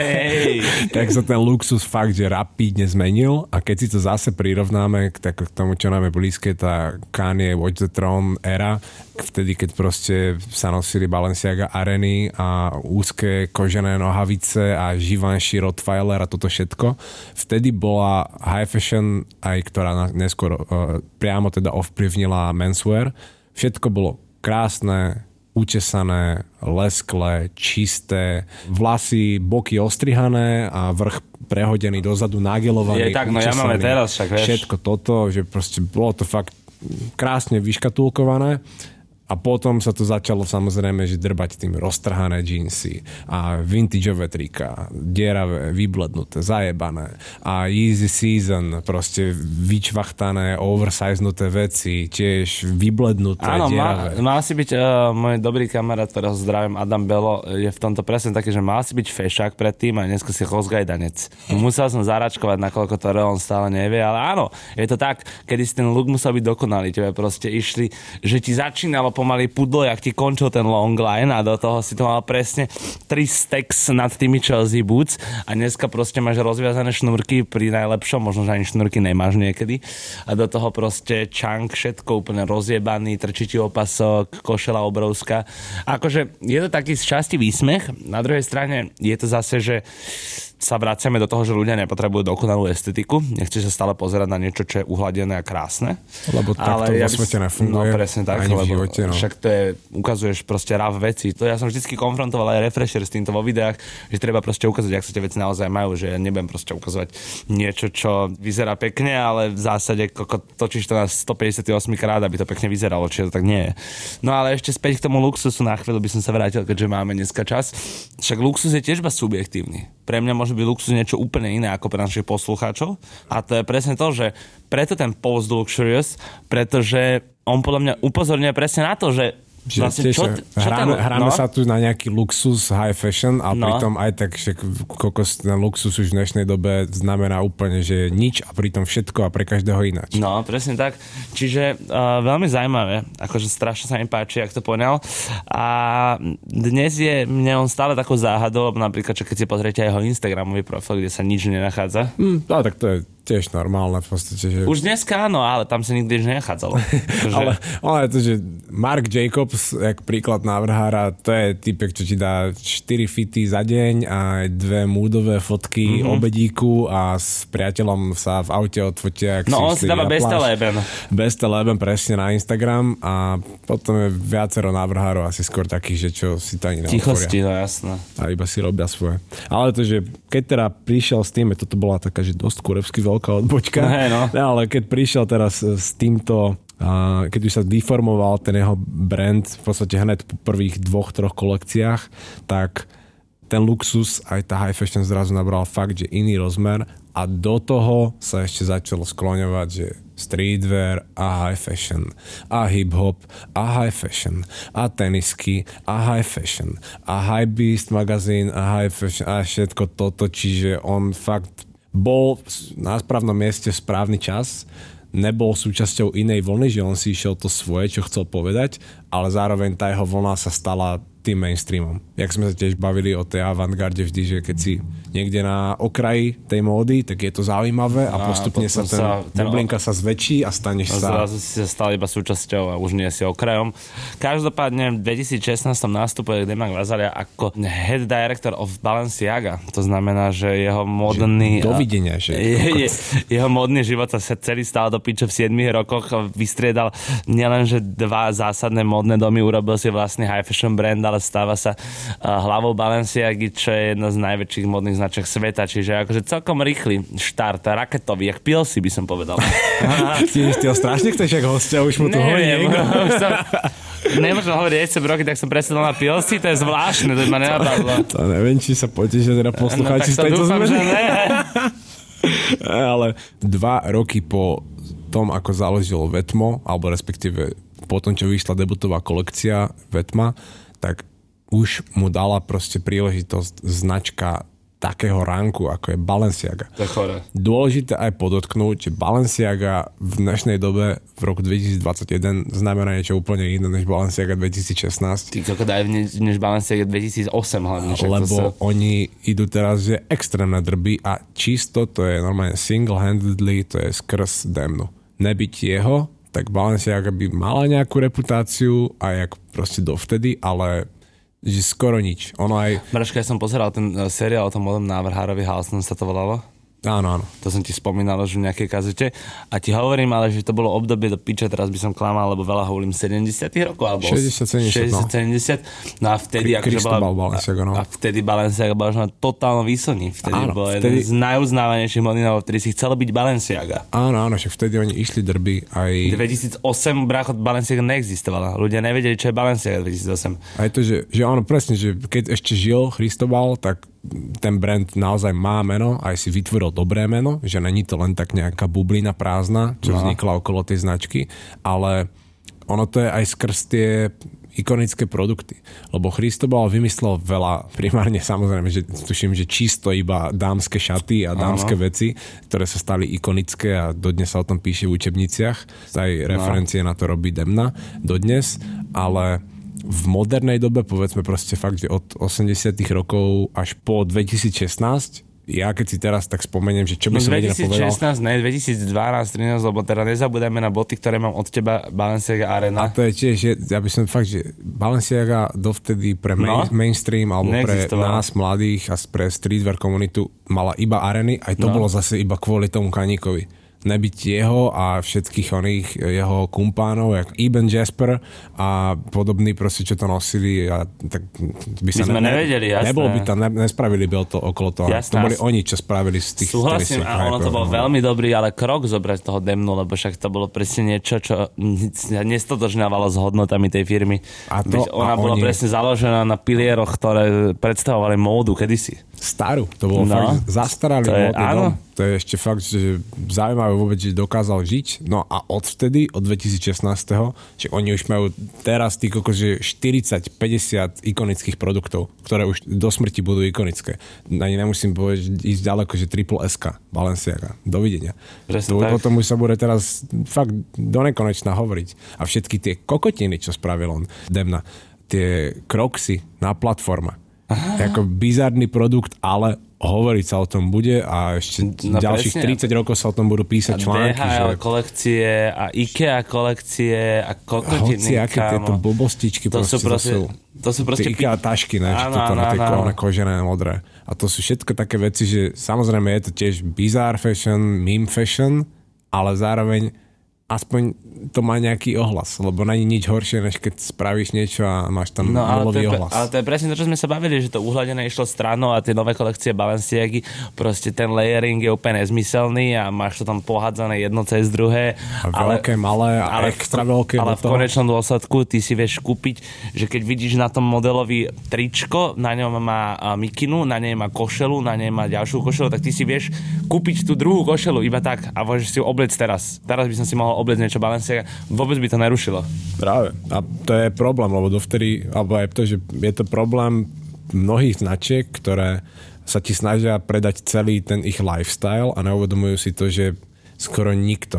Tak sa ten luxus fakt, že rapidne zmenil a keď si to zase prirovnáme k, tak, k tomu, čo nám je blízke, tá Kanye Watch the Throne era, vtedy, keď proste sa nosili Balenciaga Areny a úzke kožené nohavice a Givenchy Rottweiler a toto všetko, vtedy bola high fashion, aj ktorá neskôr priamo teda ovplyvnila menswear. Všetko bolo krásne, učesané, lesklé, čisté, vlasy, boky ostrihané a vrch prehodený dozadu, nagelovaný, je tak, no učesaný. Ja máme teraz však, vieš. Všetko toto, že proste bolo to fakt krásne vyškatulkované. A potom sa to začalo samozrejme, že drbať tým roztrhané džínsy a vintageové trika, dieravé, vyblednuté, zajebané a Yeezy Season, proste vyčvachtané, oversiznuté veci, tiež vyblednuté, áno, dieravé. Áno, mal si byť, uh, môj dobrý kamarát, ktorého zdravím, Adam Bello, je v tomto presne taký, že mal si byť fešák predtým a dneska si rozgajdanec. Musel som zaračkovať, nakoľko to on stále nevie, ale áno, je to tak, kedy si ten look musel byť dokonalý, tebe proste išli, že ti začínalo pomaly pudlo, jak ti končil ten long line a do toho si to mal presne tri stacks nad tými Chelsea boots a dneska proste máš rozviazané šnúrky pri najlepšom, možno, že ani šnúrky nemáš niekedy a do toho proste čank, všetko úplne rozjebaný, trčí ti opasok, košela obrovská. Akože je to taký z časti výsmech, na druhej strane je to zase, že sa vraciame do toho, že ľudia nepotrebujú dokonalú estetiku. Nechce sa stále pozerať na niečo, čo je uhladené a krásne. Lebo takto vo ja svete nefunguje. No presne tak, ani lebo v živote, no. Však to je, ukazuješ proste rav veci. To ja som vždycky konfrontoval aj Refresher s týmto vo videách, že treba proste ukázať, ako sa tie veci naozaj majú, že ja nebudem proste ukazovať niečo, čo vyzerá pekne, ale v zásade koko, točíš to na stopäťdesiatosem krát, aby to pekne vyzeralo, čiže to tak nie je. No ale ešte späť k tomu luxusu, na chvíľu by som sa vrátil, keďže máme dneska čas. Však luxus je tiež iba subjektívny. Pre mňa môže byť luxus niečo úplne iné ako pre našich poslucháčov. A to je presne to, že preto ten post-luxurious, pretože on podľa mňa upozorňuje presne na to, že vlastne, čo, čo hráme, ten, hráme no? sa tu na nejaký luxus, high fashion a no. pritom aj tak, že kokos, ten luxus už v dnešnej dobe znamená úplne, že nič a pritom všetko a pre každého ináč. No, presne tak. Čiže uh, veľmi zaujímavé, akože strašne sa mi páči, jak to poňal. A dnes je mne on stále takou záhadou, napríklad, že keď si pozriete aj jeho Instagramový profil, kde sa nič nenachádza. Mm, no, tak to je tiež normálne v podstate. Že... Už dneska áno, ale tam sa nikdy nič nenachádzalo. ale, ale to, že Marc Jacobs, jak príklad návrhára, to je typek, čo ti dá štyri fity za deň a dve múdové fotky mm-hmm. obedíku a s priateľom sa v aute odfotia. No on si dáva besteleben. Besteleben presne na Instagram a potom je viacero návrhárov asi skôr takých, že čo si to ani neotvoria. Tichosti, no jasné. A iba si robia svoje. Ale to, že keď teda prišiel s tým, toto bola taká, že dosť kurevsky veľká odbočka, no, no. No, ale keď prišiel teraz s týmto, uh, keď už sa deformoval ten jeho brand v podstate hneď po prvých dvoch, troch kolekciách, tak ten luxus, aj tá high fashion zrazu nabral fakt, že iný rozmer a do toho sa ešte začalo skloňovať, že streetwear a high fashion a hip-hop a high fashion a tenisky a high fashion a high beast magazín a high fashion a všetko toto, čiže on fakt bol na správnom mieste v správny čas, nebol súčasťou inej vlny, že on si išiel to svoje, čo chcel povedať ale zároveň tá jeho vlna sa stala tým mainstreamom. Jak sme sa tiež bavili o tej avantgarde vždy, že keď si niekde na okraji tej módy, tak je to zaujímavé a, a postupne sa ten, sa ten bublinka sa zväčší a staneš sa... Zrazu si sa stal iba súčasťou a už nie si okrajom. Každopádne v dvetisícšestnásť nastupuje Demna Gvasalia ako head director of Balenciaga. To znamená, že jeho módny... Dovidenia, že... Je, je, jeho módny život sa celý stál do piče v siedmich rokoch. Vystriedal nielen, že dva zásadné módne domy, urobil si vlastný high fashion brand, ale stáva sa hlavou Balenciagy, čo je jedna z najväčších modných značiek sveta, čiže akože celkom rýchly štart, raketový, jak Pilsi by som povedal. Ty, ty ho strašne chceš jak hostia, už mu tu hovorí. Nemôžem hovoriť desať roky, tak som presedol na Pilsi, to je zvláštne, to ma nenapadlo. To neviem, či sa potešia teda poslucháči no, z tejto dúfam, zmeny. Že ne. Ale dva roky po tom, ako založil Vetmo, alebo respektíve po tom, čo vyšla debutová kolekcia Vetma, tak už mu dala proste príležitosť značka takého ránku, ako je Balenciaga. To je chore. Dôležité aj podotknúť, že Balenciaga v dnešnej dobe v roku dvetisícdvadsaťjeden znamená niečo úplne iné než Balenciaga dvetisícšestnásť. Ty kokos aj než Balenciaga dvetisícosem hlavne. Lebo sa... oni idú teraz, že extrémne drby a čisto to je normálne single-handedly, to je skrz Demnu. Nebyť jeho, tak Balenciaga by mala nejakú reputáciu aj jak proste dovtedy, ale že skoro nič. Ono aj... Braška, ja som pozeral ten seriál o tom modom návrhárovi, Halston sa to volalo. Áno, áno. To som ti spomínal už v nejakej kazete. A ti hovorím, ale že to bolo obdobie do piče, teraz by som klamal, lebo veľa hovorím sedemdesiatych rokov, alebo šesťdesiat sedemdesiat, šesťdesiat sedemdesiat. No a vtedy, akože bola... Balenciaga, no. A vtedy Balenciaga bola už totálno výsledný. Vtedy áno, bol vtedy... jeden z najuznávanejších modinov, ktorý si chcel byť Balenciaga. Áno, áno, však vtedy oni išli drby aj... dvetisícosem bráchod Balenciaga neexistovala. Ľudia nevedeli, čo je Balenciaga dvetisícosem. Aj to, že, že áno, presne, že keď ešte žil Christobal, tak ten brand naozaj má meno, aj si vytvoril dobré meno, že není to len tak nejaká bublina prázdna, čo no. vznikla okolo tej značky, ale ono to je aj skrz tie ikonické produkty. Lebo Christobal vymyslel veľa, primárne samozrejme, že tuším, že čisto iba dámske šaty a dámske ano. veci, ktoré sa stali ikonické a dodnes sa o tom píše v učebniciach. Aj referencie no. na to robí Demna dodnes, ale v modernej dobe, povedzme proste fakt, že od osemdesiatych rokov až po dvetisícšestnásť, ja keď si teraz tak spomeniem, že čo by no som vedel povedal... dvetisícšestnásť, ne, dvetisícdvanásť, trinásť, lebo teda nezabudajme na boty, ktoré mám od teba, Balenciaga Arena. A to je tiež, že ja by som fakt, že Balenciaga dovtedy pre main, no? mainstream alebo pre nás mladých a pre streetwear komunitu mala iba Areny, aj to no. bolo zase iba kvôli tomu kaníkovi. Nebyť jeho a všetkých oných jeho kumpánov, jak Eben Jasper a podobní proste, čo to nosili a tak by sa... My sme ne, nevedeli, jasné. Nebolo by tam, ne, nespravili by to okolo toho. Jasné. To boli oni, čo spravili z tých... Súhlasím, a ono to bol no. veľmi dobrý, ale krok zobrať toho Demnu, lebo však to bolo presne niečo, čo nestotožňovalo s hodnotami tej firmy. A to, ona a bola oni... presne založená na pilieroch, ktoré predstavovali módu kedysi. Starú, to bolo no. fakt zastaralý módny dom. To je ešte fakt, že zaujímavé vôbec, že dokázal žiť. No a odvtedy, od dvetisícšestnásť, že oni už majú teraz tých že štyridsať päťdesiat ikonických produktov, ktoré už do smrti budú ikonické. Ani nemusím povedať, ísť ďaleko, že triple es ká, Balenciaga. Dovidenia. To, o tom už sa bude teraz fakt do nekonečna hovoriť. A všetky tie kokotiny, čo spravil on, Demna, tie Crocsy na platforma. Aha. Ako bizarný produkt, ale hovoriť sa o tom bude a ešte no ďalších presne. tridsať rokov sa o tom budú písať a články. dé há el že... kolekcie a IKEA kolekcie a kokotiny. Hoci aké tieto blbostičky to proste, sú proste, to sú, to sú proste tie IKEA tašky, ne, áno, toto na tie áno. kožené modré. A to sú všetko také veci, že samozrejme je to tiež bizarre fashion, meme fashion, ale zároveň aspoň to má nejaký ohlas, lebo není nič horšie, než keď spravíš niečo a máš tam no, nulový ale ohlas. Ale to je presne to, čo sme sa bavili, že to uhladené išlo stranou a tie nové kolekcie Balenciagy, proste ten layering je úplne nezmyselný a máš to tam pohádzané jedno cez druhé. A veľké, ale, malé a ale extra veľké. Ale v konečnom dôsledku ty si vieš kúpiť, že keď vidíš na tom modelovi tričko, na ňom má mikinu, na nej má košelu, na nej má ďalšiu košelu, tak ty si vieš kúpiť tú druhú košelu iba tak a môžeš si ju obliecť teraz. Teraz by som si mohol obliecť niečo Balenciaga, vôbec by to nerušilo. Práve. A to je problém, lebo dovtedy, alebo aj to, že je to problém mnohých značiek, ktoré sa ti snažia predať celý ten ich lifestyle a neuvedomujú si to, že skoro nikto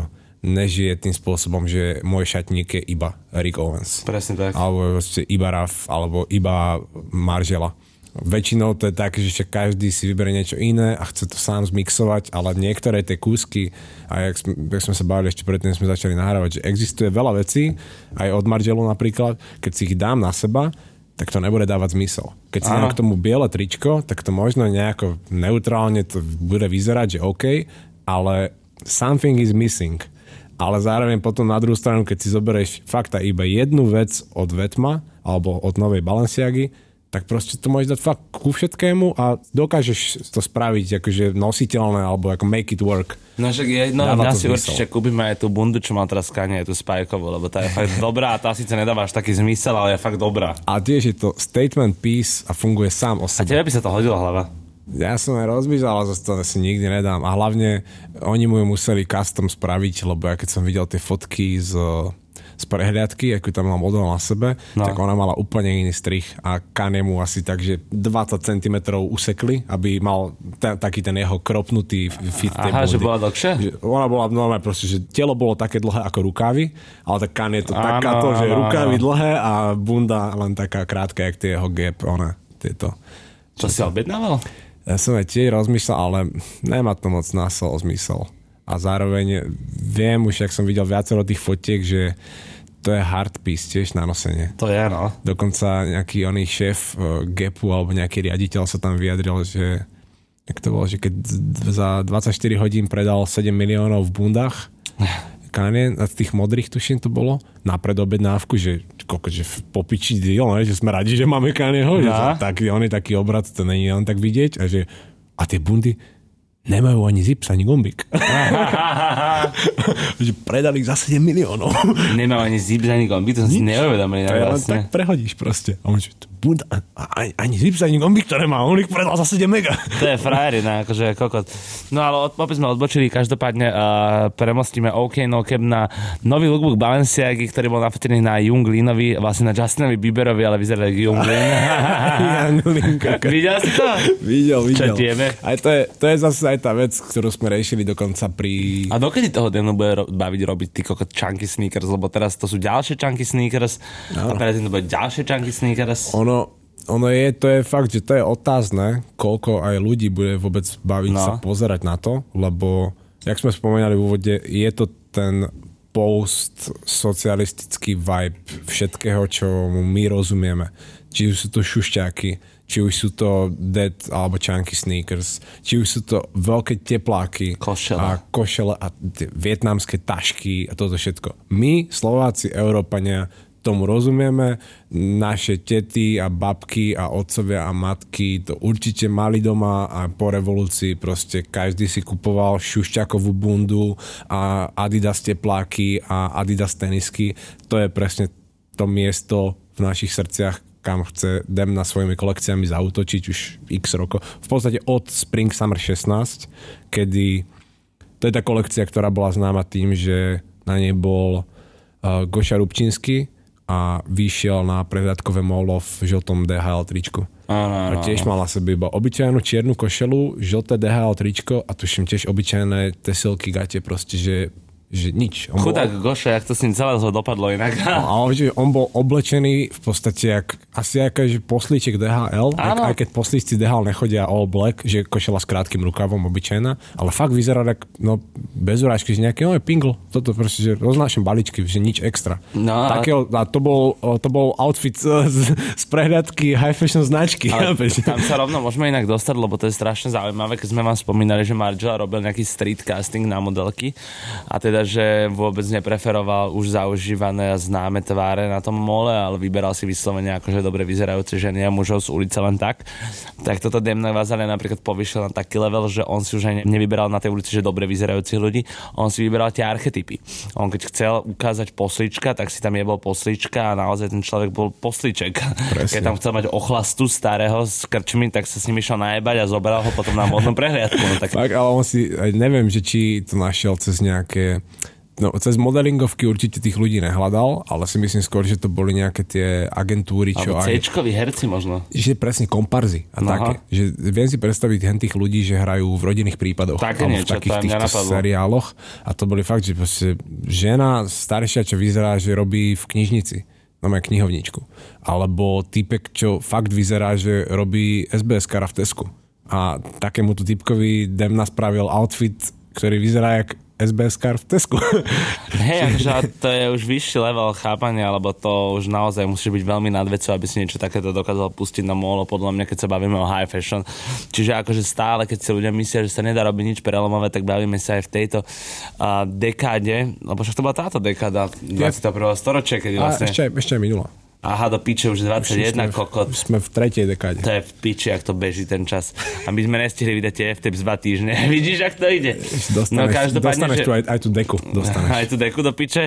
nežije tým spôsobom, že môj šatník je iba Rick Owens. Presne tak. Alebo iba Raf, alebo iba Margela. Väčšinou to je tak, že každý si vyberie niečo iné a chce to sám zmixovať, ale niektoré tie kúsky, a jak sme, jak sme sa bavili ešte predtým, sme začali nahrávať, že existuje veľa vecí, aj od Margelu napríklad, keď si ich dám na seba, tak to nebude dávať zmysel. Keď si dám k tomu biele tričko, tak to možno nejako neutrálne to bude vyzerať, že OK, ale something is missing. Ale zároveň potom na druhú stranu, keď si zoberieš fakt iba jednu vec od Vetma alebo od novej Balenciagy, tak proste to môžeš dať fakt ku všetkému a dokážeš to spraviť akože nositeľné alebo ako make it work. No však jedno, ja si určite kúpime aj tú bundu, čo mal teraz Kanye, tú spajkovú, lebo tá je fakt dobrá a tá síce nedáva až taký zmysel, ale je fakt dobrá. A tiež je to statement piece a funguje sám o sebe. A tebe by sa to hodilo hlava? Ja som aj rozmýšľal, ale zase to si nikdy nedám. A hlavne oni mu ju museli custom spraviť, lebo ja keď som videl tie fotky z... z prehliadky, ako tam mal model na sebe, no. Tak ona mala úplne iný strih a Kanye mu asi tak, že dvadsať centimetrov usekli, aby mal ten, taký ten jeho kropnutý fit tej Aha, bundy. že bola dlhšie? Že ona bola normálne proste, že telo bolo také dlhé ako rukávy, ale tak Kanye to takáto, že rukávy dlhé a bunda len taká krátka, jak tie jeho gap, ona, tieto. To si objednával? Ja som aj tiež rozmýšľal, ale nemá to moc násol zmysel. A zároveň viem už, jak som videl viacero tých fotiek, že to je hard piece tiež na nosenie. To je, no. Dokonca nejaký oný šéf uh, Gapu alebo nejaký riaditeľ sa tam vyjadril, že jak to bolo, že keď za dvadsaťštyri hodín predal sedem miliónov v bundách Kanye, z tých modrých tuším to bolo, na predobednávku, že, koľko, že popiči deal, ne? Že sme radi, že máme Kanyeho, že tak, on je taký obrad, to není len tak vidieť a že a tie bundy nemajú ani zips, ani gombík. Že predali ich za sedem miliónov. Nemajú ani zips, ani gombík, to som si neuvedomil. Ja vlastne. Tak prehodíš proste. A on že, bunda, ani, ani zips, ani gombík to nemá, on ich predal za sedem mega. To je frajerina, akože kokot. No ale od, opäť sme odbočili, každopádne uh, premostíme OK No Cap na nový lookbook Balenciagy, ktorý bol nafotený na Yung Linovi, vlastne na Justinovi Bieberovi, ale vyzerá jak Yung Lin. Yung Lin, Videl si to? Videl, videl. Čo tieme? Aj to je, to je zase aj tá vec, ktorú sme riešili dokonca pri... A dokedy toho Denu bude ro- baviť robiť ty kokot chunky sneakers, lebo teraz to sú ďalšie chunky sneakers no. A predtým to bude ďalšie chunky sneakers. Ono, ono je, to je fakt, že to je otázne, koľko aj ľudí bude vôbec baviť no. sa pozerať na to, lebo, jak sme spomínali v úvode, je to ten post-socialistický vibe všetkého, čo my rozumieme. Či už sú to šušťáky, či už sú to dead alebo chunky sneakers, či už sú to veľké tepláky košele. a košele a tie vietnamské tašky a toto všetko. My, Slováci, Európania, tomu rozumieme, naše tety a babky a otcovia a matky to určite mali doma a po revolúcii proste každý si kupoval šušťakovú bundu a Adidas tepláky a Adidas tenisky. To je presne to miesto v našich srdciach, kam chce Dem na svojimi kolekciami zaútočiť už x rokov. V podstate od Spring Summer šestnásť, kedy to je tá kolekcia, ktorá bola známa tým, že na nej bol uh, Goša Rubčínsky a vyšiel na prehliadkové molo v žltom dé há el tričku. Áno, a tiež mal na sebe iba obyčajnú čiernu košelu, žlté dé há el tričko a tuším tiež obyčajné tesilky gate, proste, že že nič. On Chudák bol... Goša, jak to s ním celé dopadlo inak. No, ale on bol oblečený v podstate jak, asi akáže poslíček dé há el, aj, aj keď poslíčci dé há el nechodia all black, že košela s krátkym rukavom obyčajná, ale fakt vyzerá tak, no bez urážky, že nejaký, no je pingle, toto proste, že roznášam balíčky, že nič extra. No, Takého, a to bol, to bol outfit z, z prehliadky high fashion značky. Ale tam sa rovno môžeme inak dostať, lebo to je strašne zaujímavé, keď sme vám spomínali, že Margiela robil nejaký street casting na modelky a teda že vôbec nepreferoval už zaužívané a známe tváre na tom mole, ale vyberal si vyslovene akože dobre vyzerajúce ženy a mužov z ulice len tak. Tak toto Demna Gvasalia napríklad povyšiel na taký level, že on si už aj nevyberal na tej ulici, že dobre vyzerajúcich ľudí, on si vyberal tie archetypy. On keď chcel ukázať poslíčka, tak si tam jebol poslíčka a naozaj ten človek bol poslíček. Presne. Keď tam chcel mať ochlastu starého s krčmi, tak sa s ním išiel najebať a zobral ho potom na modnú prehliadku. No, tak... tak, ale on si, neviem, že či to našiel cez nejaké No, cez modelingovky určite tých ľudí nehľadal, ale si myslím skôr, že to boli nejaké tie agentúry, čo... Alebo C-čkoví herci možno. Že presne komparzy a Aha. také. Že viem si predstaviť hen tých ľudí, že hrajú v rodinných prípadoch. Také alebo niečo, v takých to týchto nenapadlo. seriáloch. A to boli fakt, že proste žena staršia, čo vyzerá, že robí v knižnici. No má knihovničku. Alebo typek, čo fakt vyzerá, že robí es bé eskara v Tesku. A takémuto typkovi Demna spravil outfit, ktorý vyzerá jak es bé eskar v Tesku. Hej, akože to je už vyšší level chápania, lebo to už naozaj musíš byť veľmi nad vecou, aby si niečo takéto dokázal pustiť na molo, podľa mňa, keď sa bavíme o high fashion. Čiže akože stále, keď si ľudia myslia, že sa nedá robiť nič prelomové, tak bavíme sa aj v tejto uh, dekáde, lebo však to bola táto dekáda dvadsiateho prvého storočia, kedy vlastne... A ešte, ešte aj minula. Aha, do piče už dvadsaťjeden, sme, kokot. Sme v tretej dekáde. To je v piči, ak to beží ten čas. A my sme nestihli vydať tie F-tapes dva týždne. Vidíš, ak to ide? Dostaneš, no, dostaneš že... tu aj, aj tú deku. Dostaneš. Aj tú deku do piče.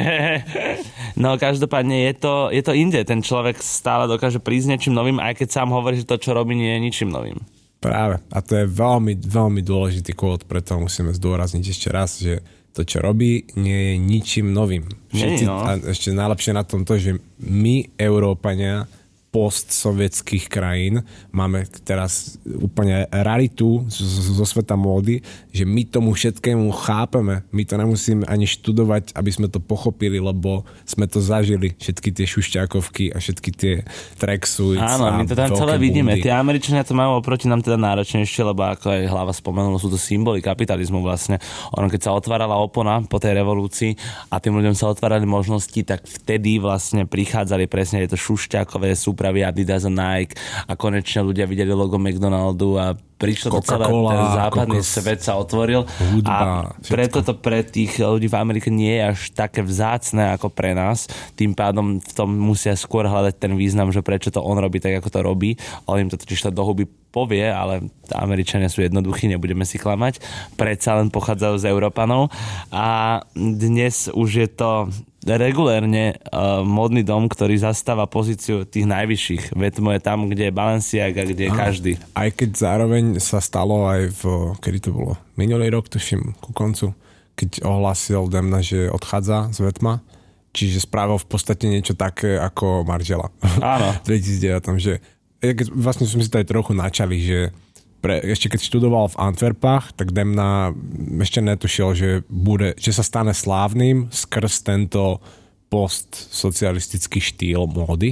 No každopádne je to, je to inde. Ten človek stále dokáže prísť niečím novým, aj keď sám hovorí, že to, čo robí, nie je ničím novým. Práve. A to je veľmi, veľmi dôležitý kvót, preto musíme zdôrazniť ešte raz, že to, čo robí, nie je ničím novým. Všetci, no. A ešte najlepšie na tom to, že my, Európania, postsovietských krajín, máme teraz úplne raritu zo sveta módy, že my tomu všetkému chápeme. My to nemusíme ani študovať, aby sme to pochopili, lebo sme to zažili. Všetky tie šušťákovky a všetky tie tracksuits. Áno, my to tam celé vidíme. Tie Američania to majú oproti nám teda náročnejšie, lebo ako aj Hlava spomenul, sú to symboly kapitalizmu vlastne. Ono, keď sa otvárala opona po tej revolúcii a tým ľuďom sa otvárali možnosti, tak vtedy vlastne prichádzali presne tieto šušťákové súpravy Adidas a Nike a konečne ľudia videli logo McDonaldu a prišlo to celé, ten západný kokos, svet sa otvoril hudba, a preto to pre tých ľudí v Amerike nie je až také vzácne ako pre nás. Tým pádom v tom musia skôr hľadať ten význam, že prečo to on robí tak, ako to robí. On im to totiž to do huby povie, ale Američania sú jednoduchí, nebudeme si klamať. Predsa len pochádzajú z Európanov a dnes už je to regulérne uh, módny dom, ktorý zastáva pozíciu tých najvyšších. Vetmo je tam, kde je Balenciaga, kde je a, každý. Aj keď zároveň sa stalo aj v, kedy to bolo? Minulý rok, tuším, ku koncu, keď ohlásil Demna, že odchádza z Vetma, čiže spravil v podstate niečo také ako Margiela. Áno. v dvetisícdeväť, že vlastne sme si to aj trochu načali, že pre, ešte keď študoval v Antwerpách, tak Demna ešte netušil, že, bude, že sa stane slávnym skrz tento postsocialistický štýl módy.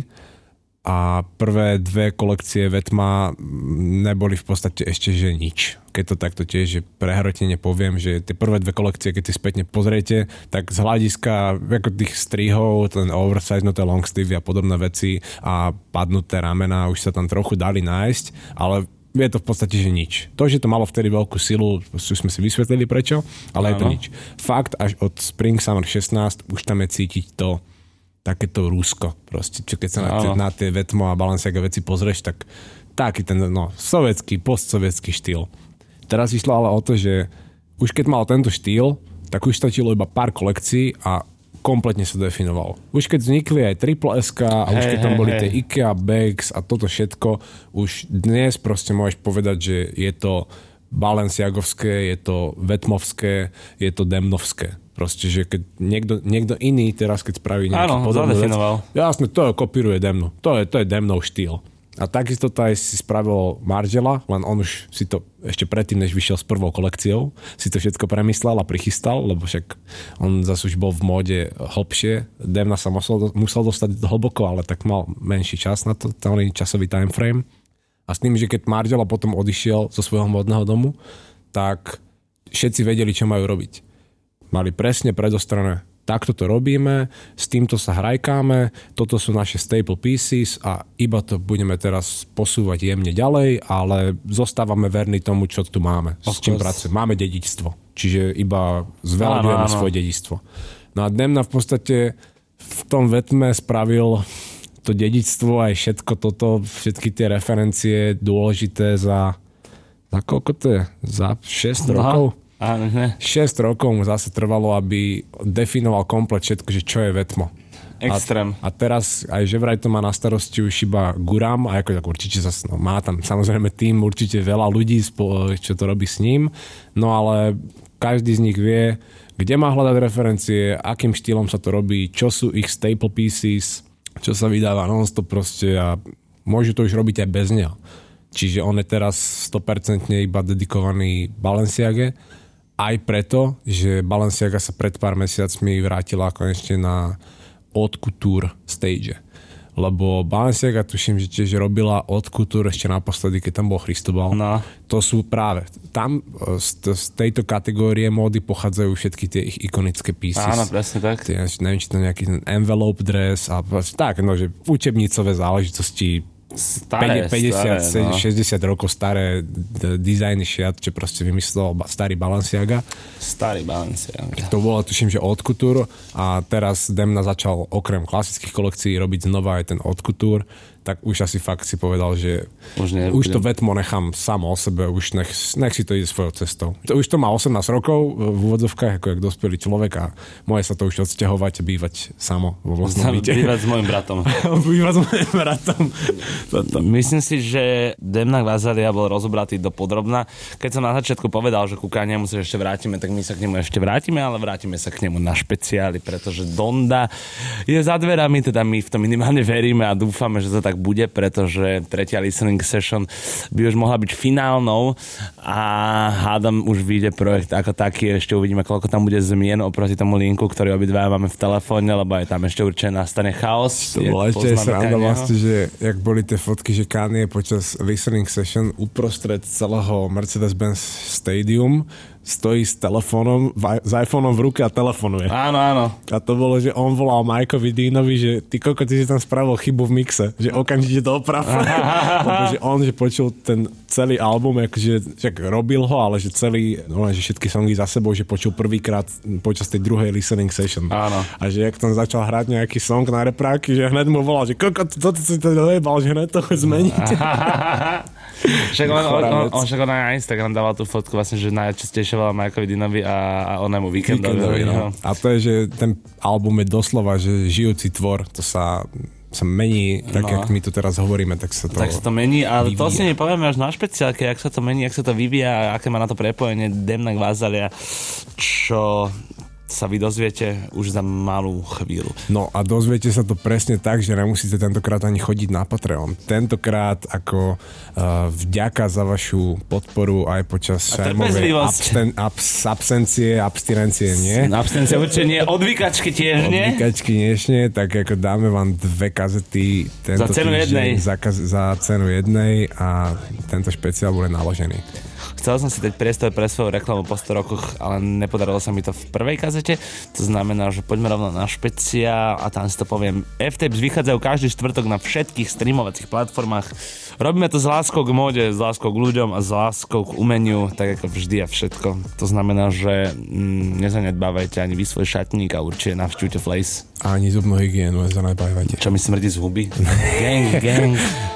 A prvé dve kolekcie Vetma neboli v podstate ešte, že nič. Keď to takto tiež, že prehrotene poviem, že tie prvé dve kolekcie, keď si spätne pozriete, tak z hľadiska ako tých strihov, ten oversize, no long sleeve a podobné veci a padnuté ramená už sa tam trochu dali nájsť, ale je to v podstate, že nič. To, že to malo vtedy veľkú silu, už sme si vysvetlili prečo, ale je to nič. Fakt, až od Spring Summer šestnásť už tam je cítiť to takéto Rusko. Proste, čo keď sa na, t- na tie Vetmo a Balenciaga veci pozrieš, tak taký ten, no, sovietský, postsovietský štýl. Teraz išlo ale o to, že už keď mal tento štýl, tak už stačilo iba pár kolekcií a kompletne sa definoval. Už keď vznikli aj Triple S a hey, už keď tam boli hey, tie hey. IKEA bags a toto všetko, už dnes proste môžeš povedať, že je to Balenciagovské, je to Vetmovské, je to Demnovské. Proste, že keď niekto, niekto iný teraz, keď spraví nejaký podobný vec, jasne, to kopíruje Demnu. To je, to je Demnov štýl. A takisto to aj si spravil Margiela, len on už si to ešte predtým, než vyšiel s prvou kolekciou, si to všetko premyslel a prichystal, lebo však on zase už bol v móde hlbšie. Demna sa musel, musel dostať hlboko, ale tak mal menší čas na to, tam je časový timeframe. A s tým, že keď Margiela potom odišiel zo svojho módneho domu, tak všetci vedeli, čo majú robiť. Mali presne predostrané, takto to robíme, s týmto sa hrajkáme, toto sú naše staple pieces a iba to budeme teraz posúvať jemne ďalej, ale zostávame verní tomu, čo tu máme, s čím pracujeme. Máme dedičstvo, čiže iba zveľadujeme svoje dedičstvo. No a Demna v podstate v tom Vetme spravil to dedičstvo aj všetko toto, všetky tie referencie dôležité za, za koľko to je? Za šesť Aha. rokov? Áno, ne. šesť rokov mu zase trvalo, aby definoval komplet všetko, že čo je Vetmo. Extrém. A, a teraz aj že vraj to má na starosti už iba Guram, a ako tak určite zase, no, má tam samozrejme tým určite veľa ľudí, čo to robí s ním, no ale každý z nich vie, kde má hľadať referencie, akým štýlom sa to robí, čo sú ich staple pieces, čo sa vydáva non-stop proste a môžu to už robiť aj bez neho. Čiže on je teraz sto percent iba dedikovaný Balenciage, aj preto, že Balenciaga sa pred pár mesiacmi vrátila konečne na haute couture stage. Lebo Balenciaga tuším, že tiež robila haute couture ešte naposledy, keď tam bol Cristobal. No. To sú práve, tam z, z tejto kategórie módy pochádzajú všetky tie ich ikonické pieces. Áno, presne tak. Tie, neviem, či to nejaký ten envelope dress a tak, no, že učebnicové záležitosti Staré, päťdesiat, staré, no. šesťdesiat rokov staré d- dizajny šiat, čo proste vymyslel starý Balenciaga. Starý Balenciaga. To bolo, tuším, že haute couture a teraz Demna začal okrem klasických kolekcií robiť znova aj ten haute couture, tak už asi fakt si povedal, že už, ne, už to vetmo nechám samo o sebe, už nech, nech si to ide svojou cestou. To, už to má osemnásť rokov v úvodzovkách, ako jak dospelý človek a môže sa to už odsťahovať a bývať samo vo vlastnom byte. Bývať s môjim bratom. Bývať s môjim bratom. Myslím si, že Demna Gvasalia bol rozobratý do podrobna. Keď som na začiatku povedal, že ku Kaniemu sa ešte vrátime, tak my sa k nemu ešte vrátime, ale vrátime sa k nemu na špeciály, pretože Donda je za dverami, teda my v tom minimálne veríme a dúfame, že to tak bude, pretože tretia listening session by už mohla byť finálnou a hádam už vyjde projekt ako taký, ešte uvidíme, koľko tam bude zmien oproti tomu linku, ktorý obidva máme v telefóne, lebo aj tam ešte určite nastane chaos. To bola ešte aj sranda vlastne, že jak boli tie fotky, že Kanye počas listening session uprostred celého Mercedes-Benz Stadium stojí s telefónom, s iPhoneom v ruke a telefonuje. Áno, áno. A to bolo, že on volal Mikeovi Deanovi, že ty koko, ty si tam spravil chybu v mixe, že okamžite to oprav. Lebo že on, že počul ten celý album, akože však robil ho, ale že celý, no, že všetky songy za sebou, že počul prvýkrát počas tej druhej listening session. Áno. A že jak tam začal hrať nejaký song na repráky, že hneď mu volal, že koko, to si to dojebal, že hneď to zmeniť. Však on, on, on, on však on aj na Instagram dával tú fotku vlastne, že najčastejšie volal Mikeovi Deanovi a, a onému Weekendovi. No. A to je, že ten album je doslova, že žijúci tvor, to sa sa mení, tak no. Jak my tu teraz hovoríme, tak sa to Tak sa to mení, ale vyvíja. to si nepovieme až na špeciálke, jak sa to mení, jak sa to vyvíja, aké má na to prepojenie Demna Gvasalia, čo sa vy dozviete už za malú chvíľu. No a dozviete sa to presne tak, že nemusíte tentokrát ani chodiť na Patreon. Tentokrát ako uh, vďaka za vašu podporu aj počas šajmovej absten- abs- absencie, abstinencie, nie? Abstinencie určite nie, odvykačky tiež nie? Odvykačky nie, tak ako dáme vám dve kazety tento za cenu jednej. Za, za cenu jednej a tento špeciál bude naložený. Chcel som si dať priestor pre svoju reklamu po sto rokoch, ale nepodarilo sa mi to v prvej kazete. To znamená, že poďme rovno na špeciál a tam si to poviem. F-Tapes vychádzajú každý štvrtok na všetkých streamovacích platformách. Robíme to s láskou k móde, s láskou k ľuďom a s láskou k umeniu, tak ako vždy a všetko. To znamená, že mm, nezanedbávajte ani vy svoj šatník a určite navštívte Flace. A ani zubnú hygienu nezanedbávajte. Čo mi smrdí z huby? Gang, gang.